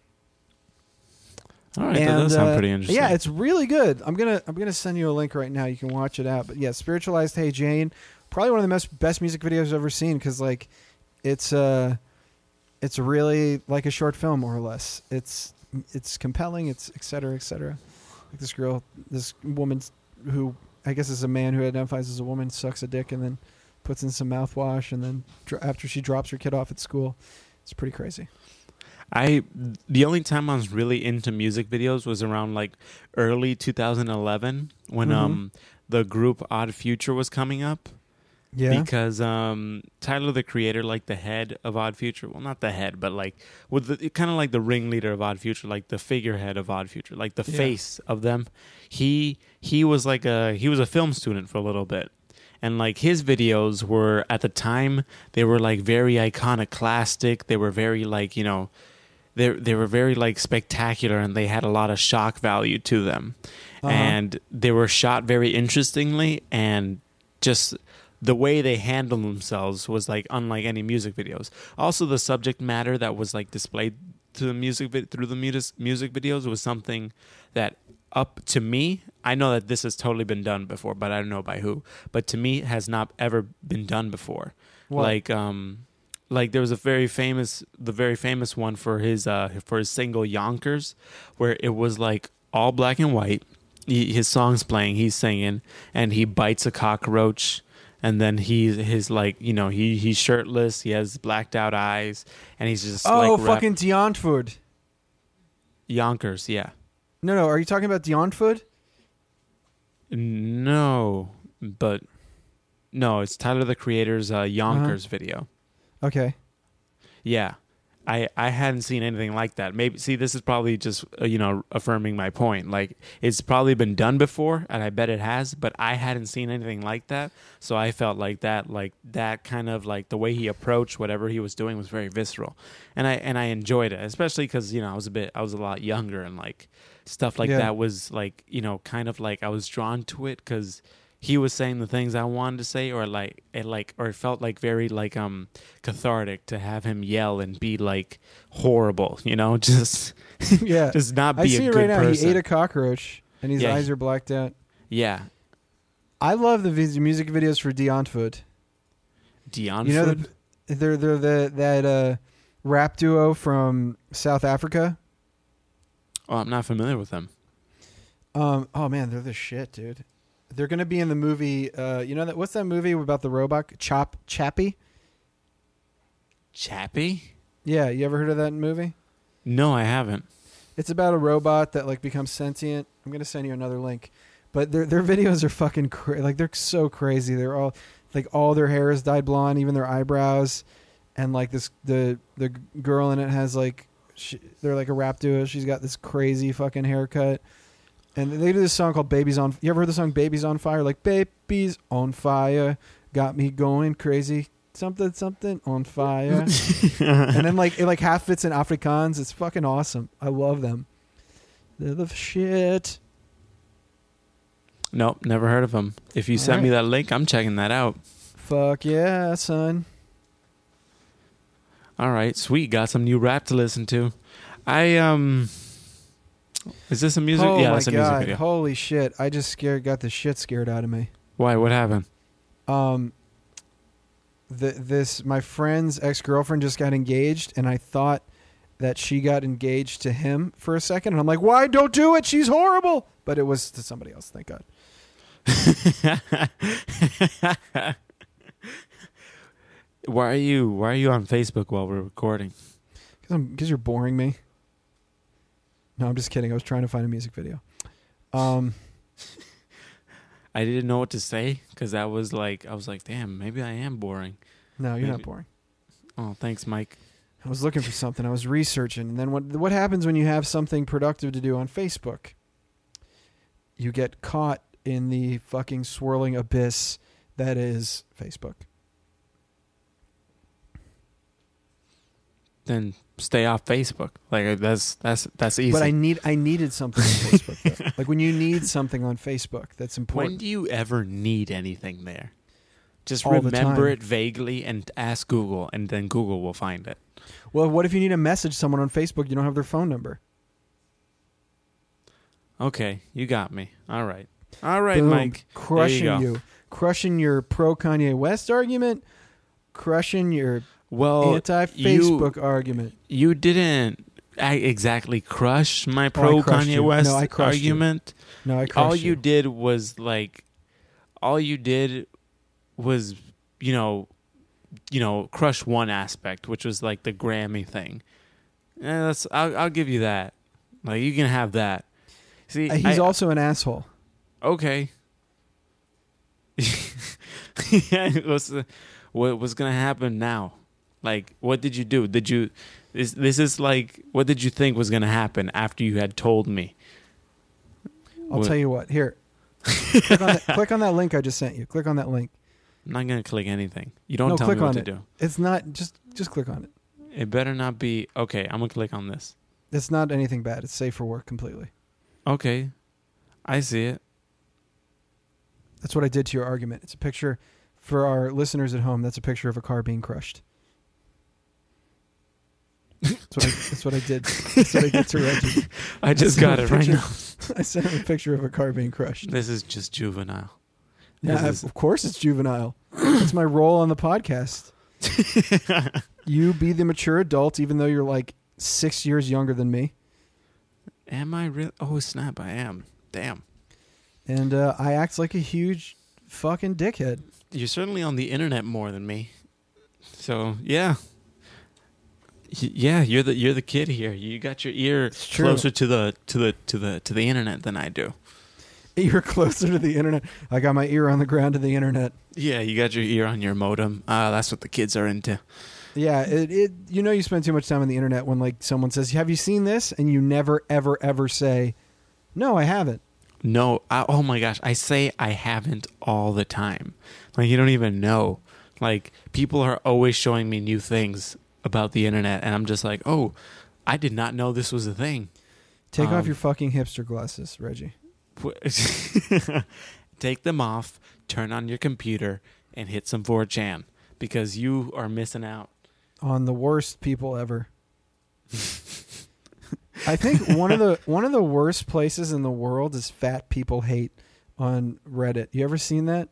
All right, that does sound pretty interesting. Yeah, it's really good. I'm gonna send you a link right now. You can watch it out. But yeah, Spiritualized Hey Jane, probably one of the best music videos I've ever seen, because like it's really like a short film, more or less. It's compelling. It's et cetera, et cetera. Like this woman who I guess is a man who identifies as a woman, sucks a dick and then puts in some mouthwash, and then after she drops her kid off at school, it's pretty crazy. The only time I was really into music videos was around like early 2011 when the group Odd Future was coming up. Yeah. Because Tyler, the Creator, like the head of Odd Future, well, not the head, but like with the kind of like the ringleader of Odd Future, like the figurehead of Odd Future, like the face of them. He was like he was a film student for a little bit. And like his videos were, at the time, they were like very iconoclastic. They were very like, you know, they were very like spectacular, and they had a lot of shock value to them. And they were shot very interestingly, and just the way they handled themselves was like unlike any music videos. Also, the subject matter that was like displayed to the music through the music videos was something that, up to me, I know that this has totally been done before, but I don't know by who. But to me, has not ever been done before. What? Like there was the very famous one for his single Yonkers, where it was like all black and white. His song's playing, he's singing, and he bites a cockroach. And then he's like, you know, he's shirtless, he has blacked out eyes, and he's just fucking Deontford. Yonkers, yeah. No, are you talking about Deontford? No, but no, it's Tyler the Creator's Yonkers video. Okay. Yeah. I hadn't seen anything like that. Maybe, see, this is probably just, affirming my point. Like, it's probably been done before, and I bet it has, but I hadn't seen anything like that. So I felt like that kind of, like, the way he approached whatever he was doing was very visceral. And I enjoyed it, especially because, I was a lot younger, and, like, stuff like that was, like, kind of like I was drawn to it because he was saying the things I wanted to say, or it felt like very like cathartic to have him yell and be like horrible, just just not be a good person. I see it right now. He ate a cockroach and his eyes are blacked out. Yeah, I love the music videos for Deontford. Deontford, they're that rap duo from South Africa. Oh, I'm not familiar with them. Oh man, they're the shit, dude. They're going to be in the movie, what's that movie about the robot? Chappie? Chappie? Yeah, you ever heard of that movie? No, I haven't. It's about a robot that like becomes sentient. I'm going to send you another link. But their videos are fucking like they're so crazy. They're all like all their hair is dyed blonde, even their eyebrows, and like the girl in it has like they're like a rap duo. She's got this crazy fucking haircut, and they do this song called "Babies on." You ever heard the song "Babies on Fire"? Like "Babies on fire, got me going crazy." Something on fire. And then like it like half fits in Afrikaans. It's fucking awesome. I love them. They're the shit. Nope, never heard of them. If you send me that link, I'm checking that out. Fuck yeah, son. All right, sweet. Got some new rap to listen to. Is this a music? Oh yeah, my that's a God. music video. Holy shit. I just got the shit scared out of me. Why? What happened? My friend's ex-girlfriend just got engaged, and I thought that she got engaged to him for a second, and I'm like, why? Don't do it. She's horrible. But it was to somebody else. Thank God. Why are you on Facebook while we're recording? Because you're boring me. No, I'm just kidding. I was trying to find a music video. I didn't know what to say because I was like, damn, maybe I am boring. No, you're not boring. Oh, thanks, Mike. I was looking for something. I was researching. And then what happens when you have something productive to do on Facebook? You get caught in the fucking swirling abyss that is Facebook. Then stay off Facebook. Like that's easy. But I needed something on Facebook. Though. Like when you need something on Facebook, that's important. When do you ever need anything there? Just All the remember time. it vaguely and ask Google, and then Google will find it. Well, what if you need to message someone on Facebook? You don't have their phone number. Okay, you got me. All right, Boom. Mike. Crushing you. Crushing your pro Kanye West argument. Crushing your anti-Facebook argument. You didn't exactly crush my pro Kanye West argument. No, I crushed All you did was crush one aspect, which was like the Grammy thing. I'll give you that. Like you can have that. See, he's also an asshole. Okay. What was gonna happen now? Like, what did you do? This is like, what did you think was gonna happen after you had told me? I'll tell you what. Here, click on that link I just sent you. Click on that link. I'm not gonna click anything. You don't tell me what to do. It's not just click on it. It better not be okay. I'm gonna click on this. It's not anything bad. It's safe for work completely. Okay, I see it. That's what I did to your argument. It's a picture for our listeners at home. That's a picture of a car being crushed. That's what I did. That's what I did to Reggie. I just got it right now. I sent him a picture of a car being crushed. This is just juvenile. Yeah, of course it's juvenile. That's my role on the podcast. You be the mature adult, even though you're like 6 years younger than me. Am I real? Oh, snap, I am. Damn. And I act like a huge fucking dickhead. You're certainly on the internet more than me. So, yeah. Yeah, you're the kid here. You got your ear closer to the internet than I do. You're closer to the internet. I got my ear on the ground to the internet. Yeah, you got your ear on your modem. That's what the kids are into. Yeah, you spend too much time on the internet when like someone says, "Have you seen this?" and you never ever ever say, "No, I haven't." No, oh my gosh, I say I haven't all the time. Like you don't even know. Like people are always showing me new things about the internet, and I'm just like, "Oh, I did not know this was a thing." Take off your fucking hipster glasses, Reggie. Take them off, turn on your computer, and hit some 4chan because you are missing out on the worst people ever. I think one of the worst places in the world is Fat People Hate on Reddit. You ever seen that?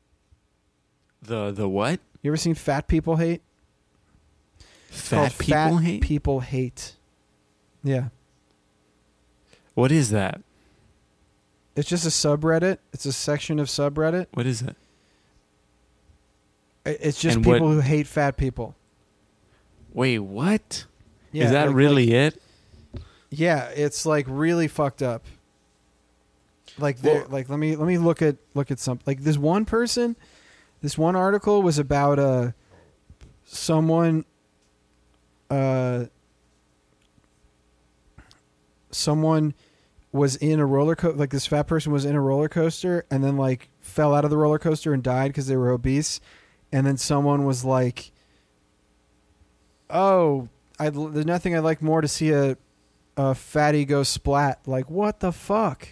The what? You ever seen Fat People Hate? Fat People Hate. Yeah. What is that? It's just a subreddit. It's a section of subreddit. What is it? It's just people who hate fat people. Wait, what? Yeah, is that really it? Yeah, it's like really fucked up. Like Well- like let me look at some, like this one person, this one article was about someone someone was in a roller coaster, like this fat person was in a roller coaster and then like fell out of the roller coaster and died because they were obese, and then someone was like, oh, there's nothing I'd like more to see a fatty go splat. Like, what the fuck?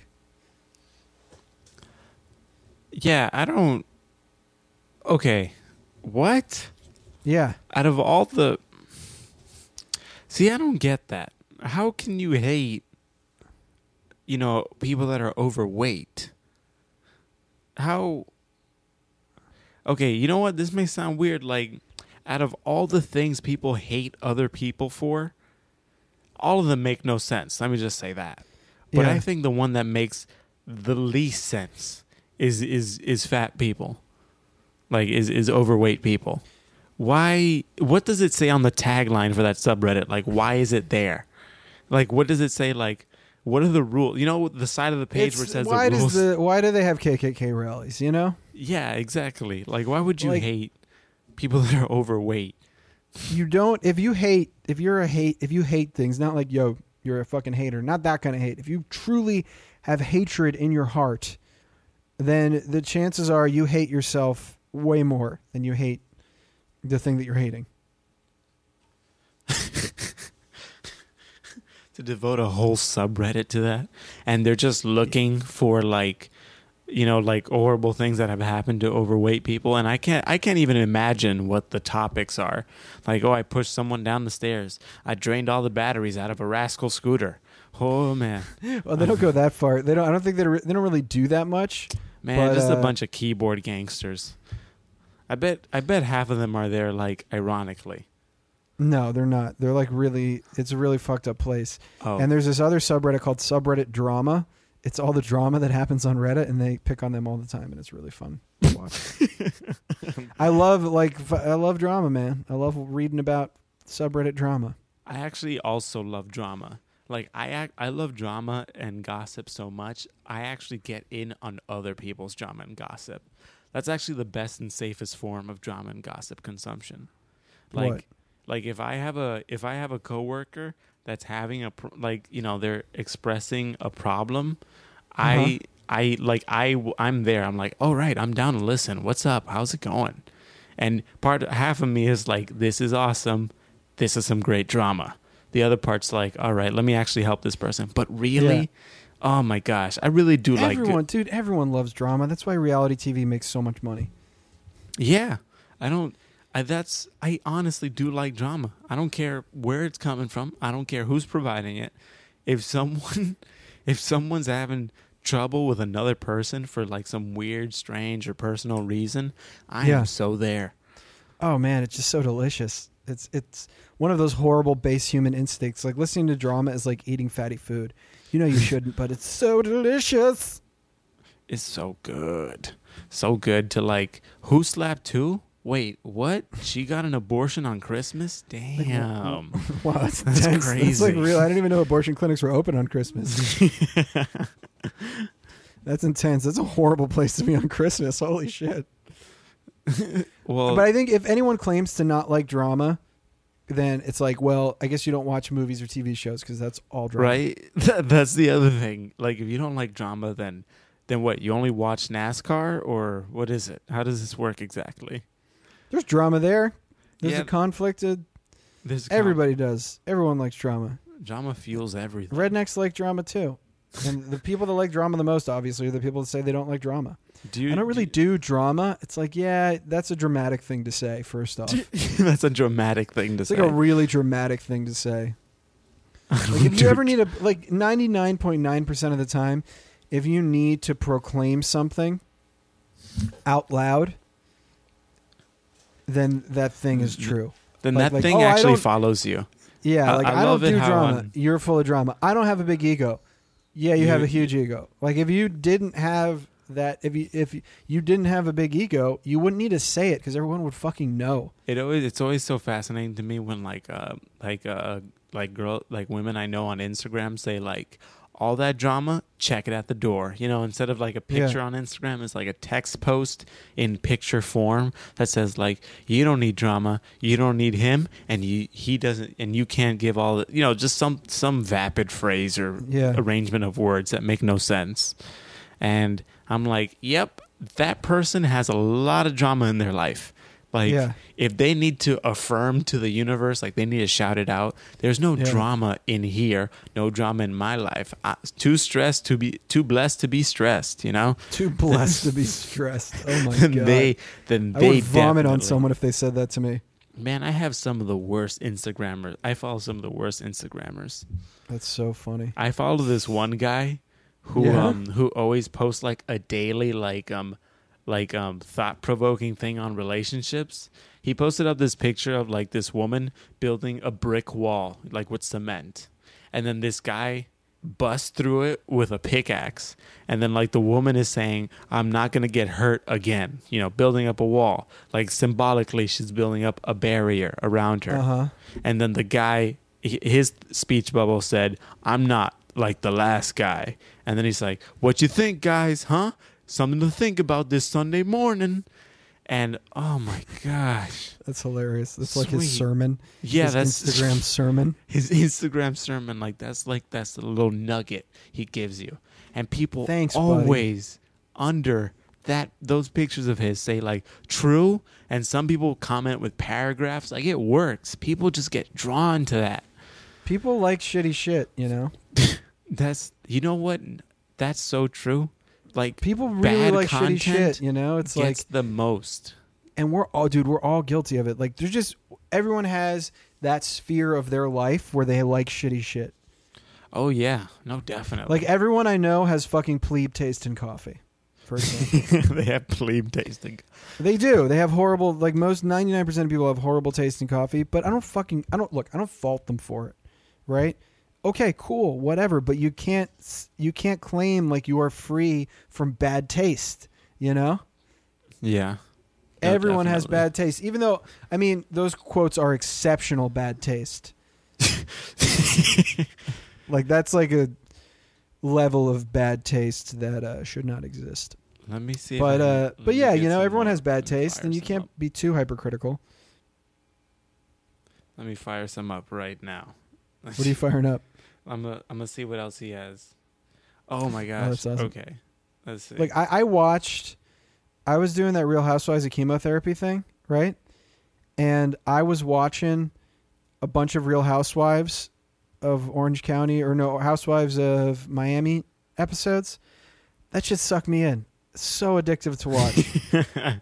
Yeah, I don't. Okay, what? Yeah. Out of all the, see, I don't get that. How can you hate, people that are overweight? How? Okay, you know what? This may sound weird. Like, out of all the things people hate other people for, all of them make no sense. Let me just say that. But Yeah. I think the one that makes the least sense is fat people. Like, is overweight people. Why? What does it say on the tagline for that subreddit? Like, why is it there? Like, what does it say? Like, what are the rules? The side of the page where it says why the rules. why do they have KKK rallies? You know, Yeah, exactly. Like, why would you Like- hate people that are overweight? you don't. If you hate things, not like yo, you're a fucking hater. Not that kind of hate. If you truly have hatred in your heart, then the chances are you hate yourself way more than you hate the thing that you're hating. To devote a whole subreddit to that, and they're just looking for like horrible things that have happened to overweight people, and I can't even imagine what the topics are. Like, oh, I pushed someone down the stairs, I drained all the batteries out of a rascal scooter. Oh man, Well, they don't go that far. They don't. I don't think they don't really do that much. man, But, just a bunch of keyboard gangsters. I bet half of them are there like ironically. No, they're not. They're like really. It's a really fucked up place. Oh, And there's this other subreddit called Subreddit Drama. It's all the drama that happens on Reddit, and they pick on them all the time, and it's really fun to watch. I love drama, man. I love reading about subreddit drama. I actually also love drama. Like, I love drama and gossip so much, I actually get in on other people's drama and gossip. That's actually the best and safest form of drama and gossip consumption. Like, What? like if I have a coworker that's having they're expressing a problem, I'm there. I'm like, oh right, I'm down to listen. What's up? How's it going? And half of me is like, this is awesome. This is some great drama. The other part's like, all right, let me actually help this person. But really, Yeah. oh my gosh, I really do Everyone loves drama. That's why reality TV makes so much money. Yeah, I honestly do like drama. I don't care where it's coming from. I don't care who's providing it. If someone's having trouble with another person for like some weird, strange, or personal reason, I Yeah. am so there. Oh man, it's just so delicious. It's one of those horrible base human instincts. Like listening to drama is like eating fatty food. You know you shouldn't, but it's so delicious. It's so good. So good to like, who slapped who? Wait, what? She got an abortion on Christmas? Damn. Wow, that's That's intense. crazy. That's like real. I didn't even know abortion clinics were open on Christmas. That's intense. That's a horrible place to be on Christmas. Holy shit. Well, But I think if anyone claims to not like drama, then it's like, well, I guess you don't watch movies or TV shows because that's all drama. right? That's the other thing. Like, if you don't like drama, then what? You only watch NASCAR, or what is it? How does this work exactly? There's drama there. There's Yeah. a conflict. Everybody does. Everyone likes drama. Drama fuels everything. Rednecks like drama too. And the people that like drama the most, obviously, are the people that say they don't like drama. I don't really do drama. It's like, yeah, that's a dramatic thing to say, first off. That's a dramatic thing to It's say. like a really dramatic thing to say. Like if you ever need 99.9% of the time, if you need to proclaim something out loud, then that thing is true. Then like- that like, thing oh, I actually don't- follows you. Yeah, like I I don't love it do how drama. You're full of drama. I don't have a big ego. Yeah, you have a huge ego. Like if you didn't have that, if you didn't have a big ego, you wouldn't need to say it because everyone would fucking know. It's always so fascinating to me when women I know on Instagram say like, all that drama, check it at the door. Instead of like a picture on Instagram, it's like a text post in picture form that says like, you don't need drama, you don't need him, and he doesn't, and you can't give all the, just some vapid phrase or arrangement of words that make no sense. And I'm like, yep, that person has a lot of drama in their life. Like, if they need to affirm to the universe, like they need to shout it out, there's no drama in here, no drama in my life. Too blessed to be stressed, Too blessed to be stressed. Oh my God. I would vomit on someone if they said that to me. Man, I have some of the worst Instagrammers. I follow some of the worst Instagrammers. That's so funny. I follow this one guy who always posts like a daily thought-provoking thing on relationships. He posted up this picture of like this woman building a brick wall like with cement, and then this guy busts through it with a pickaxe, and then like the woman is saying, I'm not gonna get hurt again, building up a wall. Like symbolically she's building up a barrier around her. And then the guy, his speech bubble said, I'm not like the last guy. And then he's like, what you think, guys, huh? Something to think about this Sunday morning. And oh my gosh, that's hilarious. That's like his sermon. Yeah, that's Instagram sermon. His Instagram sermon, that's the little nugget he gives you. And people always under those pictures of his say like true, and some people comment with paragraphs. Like, it works. People just get drawn to that. People like shitty shit, You know what? That's so true. Like, people really like shitty shit, It's like the most. And we're all guilty of it. Like, everyone has that sphere of their life where they like shitty shit. Oh yeah, no, definitely. Like, everyone I know has fucking plebe taste in coffee, for example. They have plebe taste in. They do. They have horrible. Like, most 99% of people have horrible taste in coffee. But I don't fault them for it, right? Okay, cool, whatever, but you can't claim like you are free from bad taste, Yeah. No, everyone has bad taste, even though, I mean, those quotes are exceptional bad taste. Like, that's like a level of bad taste that should not exist. Let me see. But yeah, everyone has bad taste, and you can't be too hypercritical. Let me fire some up right now. What are you firing up? I'm gonna see what else he has. Oh my gosh. Oh, that's awesome. Okay. Let's see. Like, I was doing that Real Housewives of chemotherapy thing, right? And I was watching a bunch of Real Housewives of Orange County, Housewives of Miami episodes. That shit sucked me in. It's so addictive to watch.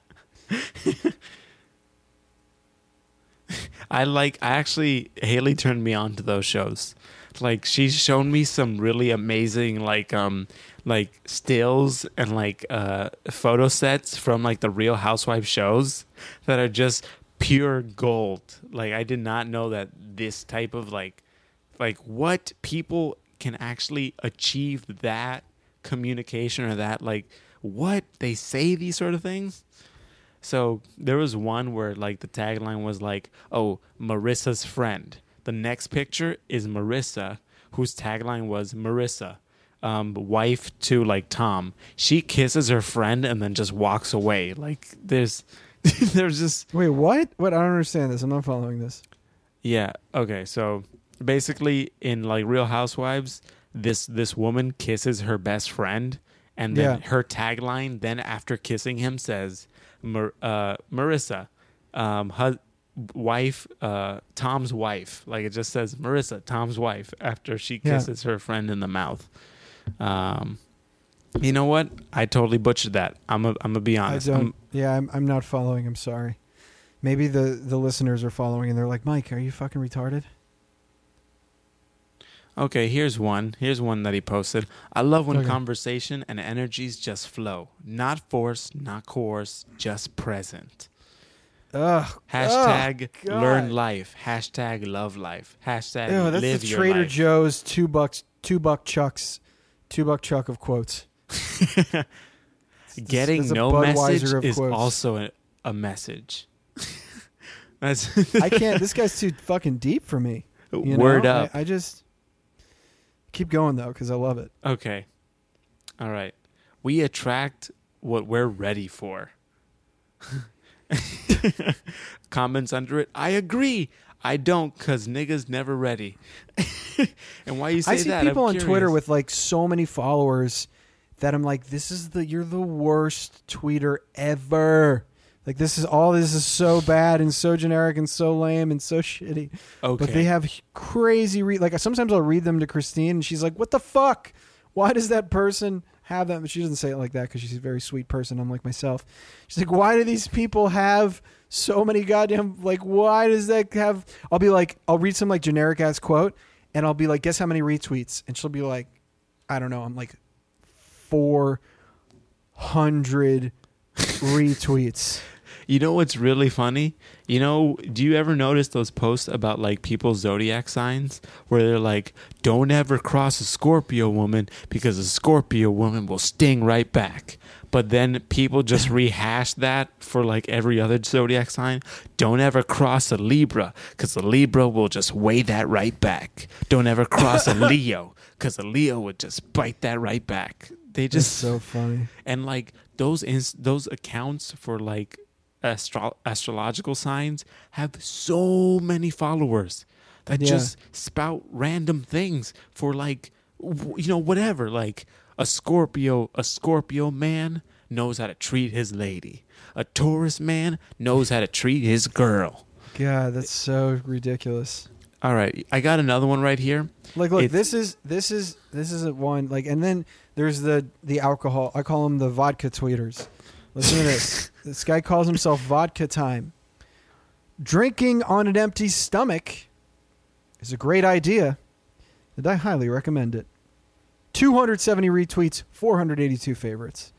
Haley turned me on to those shows. Like, she's shown me some really amazing like stills and like photo sets from like the Real Housewives shows that are just pure gold. Like, I did not know that this type of like what people can actually achieve, that communication, or that like what they say, these sort of things. So there was one where like the tagline was like, oh, Marissa's friend. The next picture is Marissa, whose tagline was Marissa, wife to like Tom. She kisses her friend and then just walks away. Like, there's just... Wait, what? What? I don't understand this. I'm not following this. Yeah. Okay. So basically in like Real Housewives, this woman kisses her best friend, and then her tagline then after kissing him says, Marissa, wife, Tom's wife. Like, it just says Marissa, Tom's wife, after she kisses her friend in the mouth. You know what? I totally butchered that. I'm gonna be honest. I'm not following. I'm sorry. Maybe the listeners are following and they're like, Mike, are you fucking retarded? Okay, here's one that he posted. I love when conversation and energies just flow. Not forced, not coerced, just present. Hashtag learn life. Hashtag love life. Hashtag that's live the your Trader life. Joe's $2 chuck of quotes. Getting no message is also a message. I can't. This guy's too fucking deep for me. Word up. I just Keep going though, because I love it. Okay. All right. We attract what we're ready for. Comments under it. I agree. I don't, because niggas never ready. And why you say I see that? people I'm on curious. Twitter with like so many followers that I'm like, you're the worst tweeter ever. Like this is so bad and so generic and so lame and so shitty. Okay. But they have crazy like sometimes I'll read them to Christine and she's like, "What the fuck? Why does that person have that?" But she doesn't say it like that because she's a very sweet person, unlike myself. She's like, "Why do these people have so many goddamn like? Why does that have?" I'll be like, I'll read some like generic ass quote, and I'll be like, "Guess how many retweets?" And she'll be like, "I don't know." I'm like, 400 retweets. You know what's really funny? You know, do you ever notice those posts about like people's zodiac signs where they're like, don't ever cross a Scorpio woman because a Scorpio woman will sting right back. But then people just rehash that for like every other zodiac sign. Don't ever cross a Libra because the Libra will just weigh that right back. Don't ever cross a Leo because a Leo would just bite that right back. They That's just so funny. and like those accounts for like astrological signs have so many followers that just spout random things for like whatever. Like a Scorpio man knows how to treat his lady. A Taurus man knows how to treat his girl. God, that's so ridiculous. All right, I got another one right here. Like, look, this is a one. Like, and then there's the alcohol. I call them the vodka tweeters. Listen to this. This guy calls himself Vodka Time. Drinking on an empty stomach is a great idea, and I highly recommend it. 270 retweets, 482 favorites.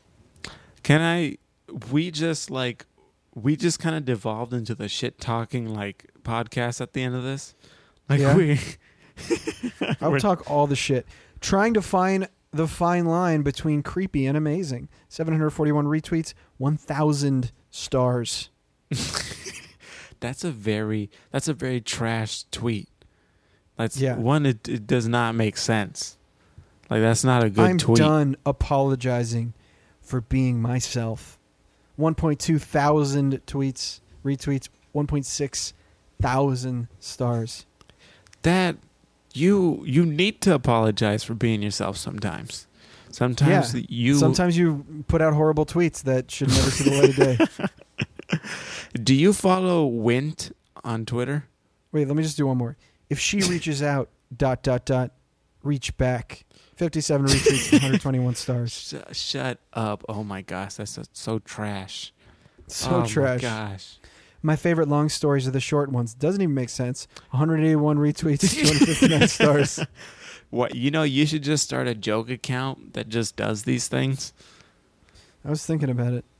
We just kind of devolved into the shit talking like podcast at the end of this. Like Yeah. I'll talk all the shit. Trying to find the fine line between creepy and amazing. 741 retweets, 1,000 stars. That's a very trash tweet. Yeah. It does not make sense. Like that's not a good tweet. I'm done apologizing for being myself. 1.2 thousand tweets, retweets, 1.6 thousand stars. That you need to apologize for being yourself sometimes. Sometimes you put out horrible tweets that should never see the light of day. Do you follow Wint on Twitter? Wait, let me just do one more. If she reaches out, ... reach back. 57 retweets, 121 stars. Shut up. Oh my gosh, that's so trash. So trash. Oh my gosh. My favorite long stories are the short ones. Doesn't even make sense. 181 retweets, 259 stars. What, you should just start a joke account that just does these things. I was thinking about it.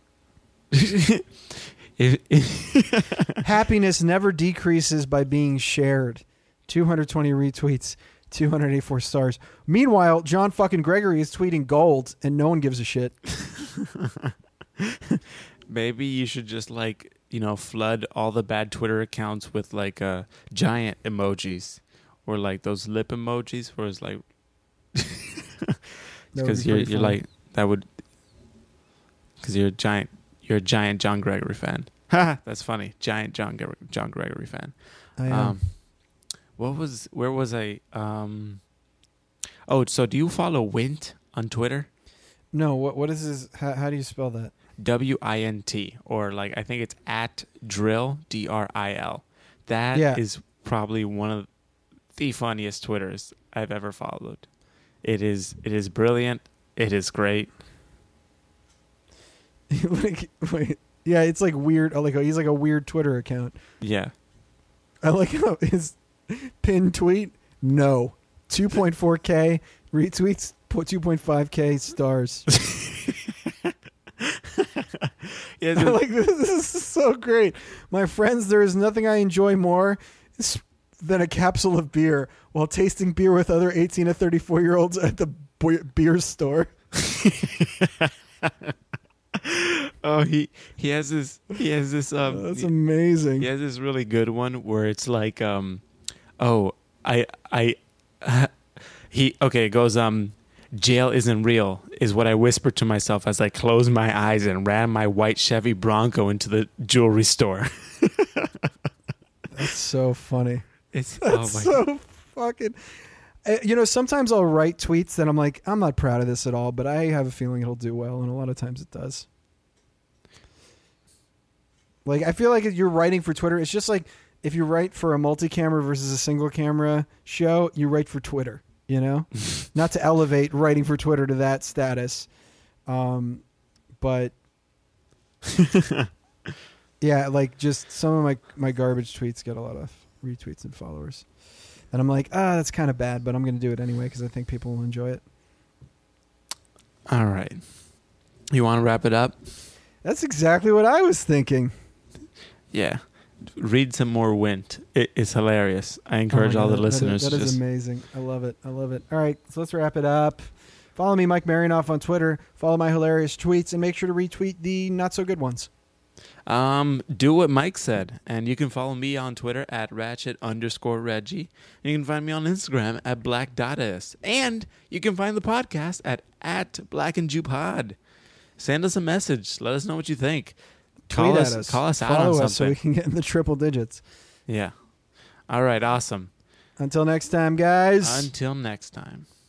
If Happiness never decreases by being shared. 220 retweets, 284 stars. Meanwhile, John fucking Gregory is tweeting gold and no one gives a shit. Maybe you should just flood all the bad Twitter accounts with like giant emojis or like those lip emojis where it's like because you're like that would because you're a giant John Gregory fan. Ha, that's funny. Giant John Gregory fan. I am. Where was I? So do you follow Wint on Twitter? No, what is this? How do you spell that? WINT, or like I think it's @drill DRIL. That is probably one of the funniest Twitters I've ever followed. It is brilliant. It is great. Wait. Yeah, it's like weird. He's like a weird Twitter account. Yeah. I like how his pinned tweet, no. 2.4K retweets, 2.5K stars. Yeah, I'm like, this is so great. My friends, there is nothing I enjoy more than a capsule of beer while tasting beer with other 18 to 34-year-olds at the beer store. Oh, he has this that's amazing. He has this really good one where it's like It goes, jail isn't real is what I whispered to myself as I closed my eyes and ran my white Chevy Bronco into the jewelry store. That's so funny. It's That's so fucking. Sometimes I'll write tweets that I'm like, I'm not proud of this at all, but I have a feeling it'll do well, and a lot of times it does. Like, I feel like if you're writing for Twitter, it's just like if you write for a multi-camera versus a single camera show, you write for Twitter, not to elevate writing for Twitter to that status. But yeah, like just some of my garbage tweets get a lot of retweets and followers. And I'm like, that's kind of bad, but I'm going to do it anyway because I think people will enjoy it. All right. You want to wrap it up? That's exactly what I was thinking. Yeah. Read some more Wint. It's hilarious. I encourage all the listeners. That is amazing. I love it. All right, so let's wrap it up. Follow me, Mike Marinoff, on Twitter. Follow my hilarious tweets, and make sure to retweet the not-so-good ones. Do what Mike said, and you can follow me on Twitter at Ratchet_Reggie. You can find me on Instagram at Black.S. And you can find the podcast at Black and Jew Pod. Send us a message. Let us know what you think. Call us out Follow on something. us so we can get in the triple digits. Yeah. All right. Awesome. Until next time, guys. Until next time.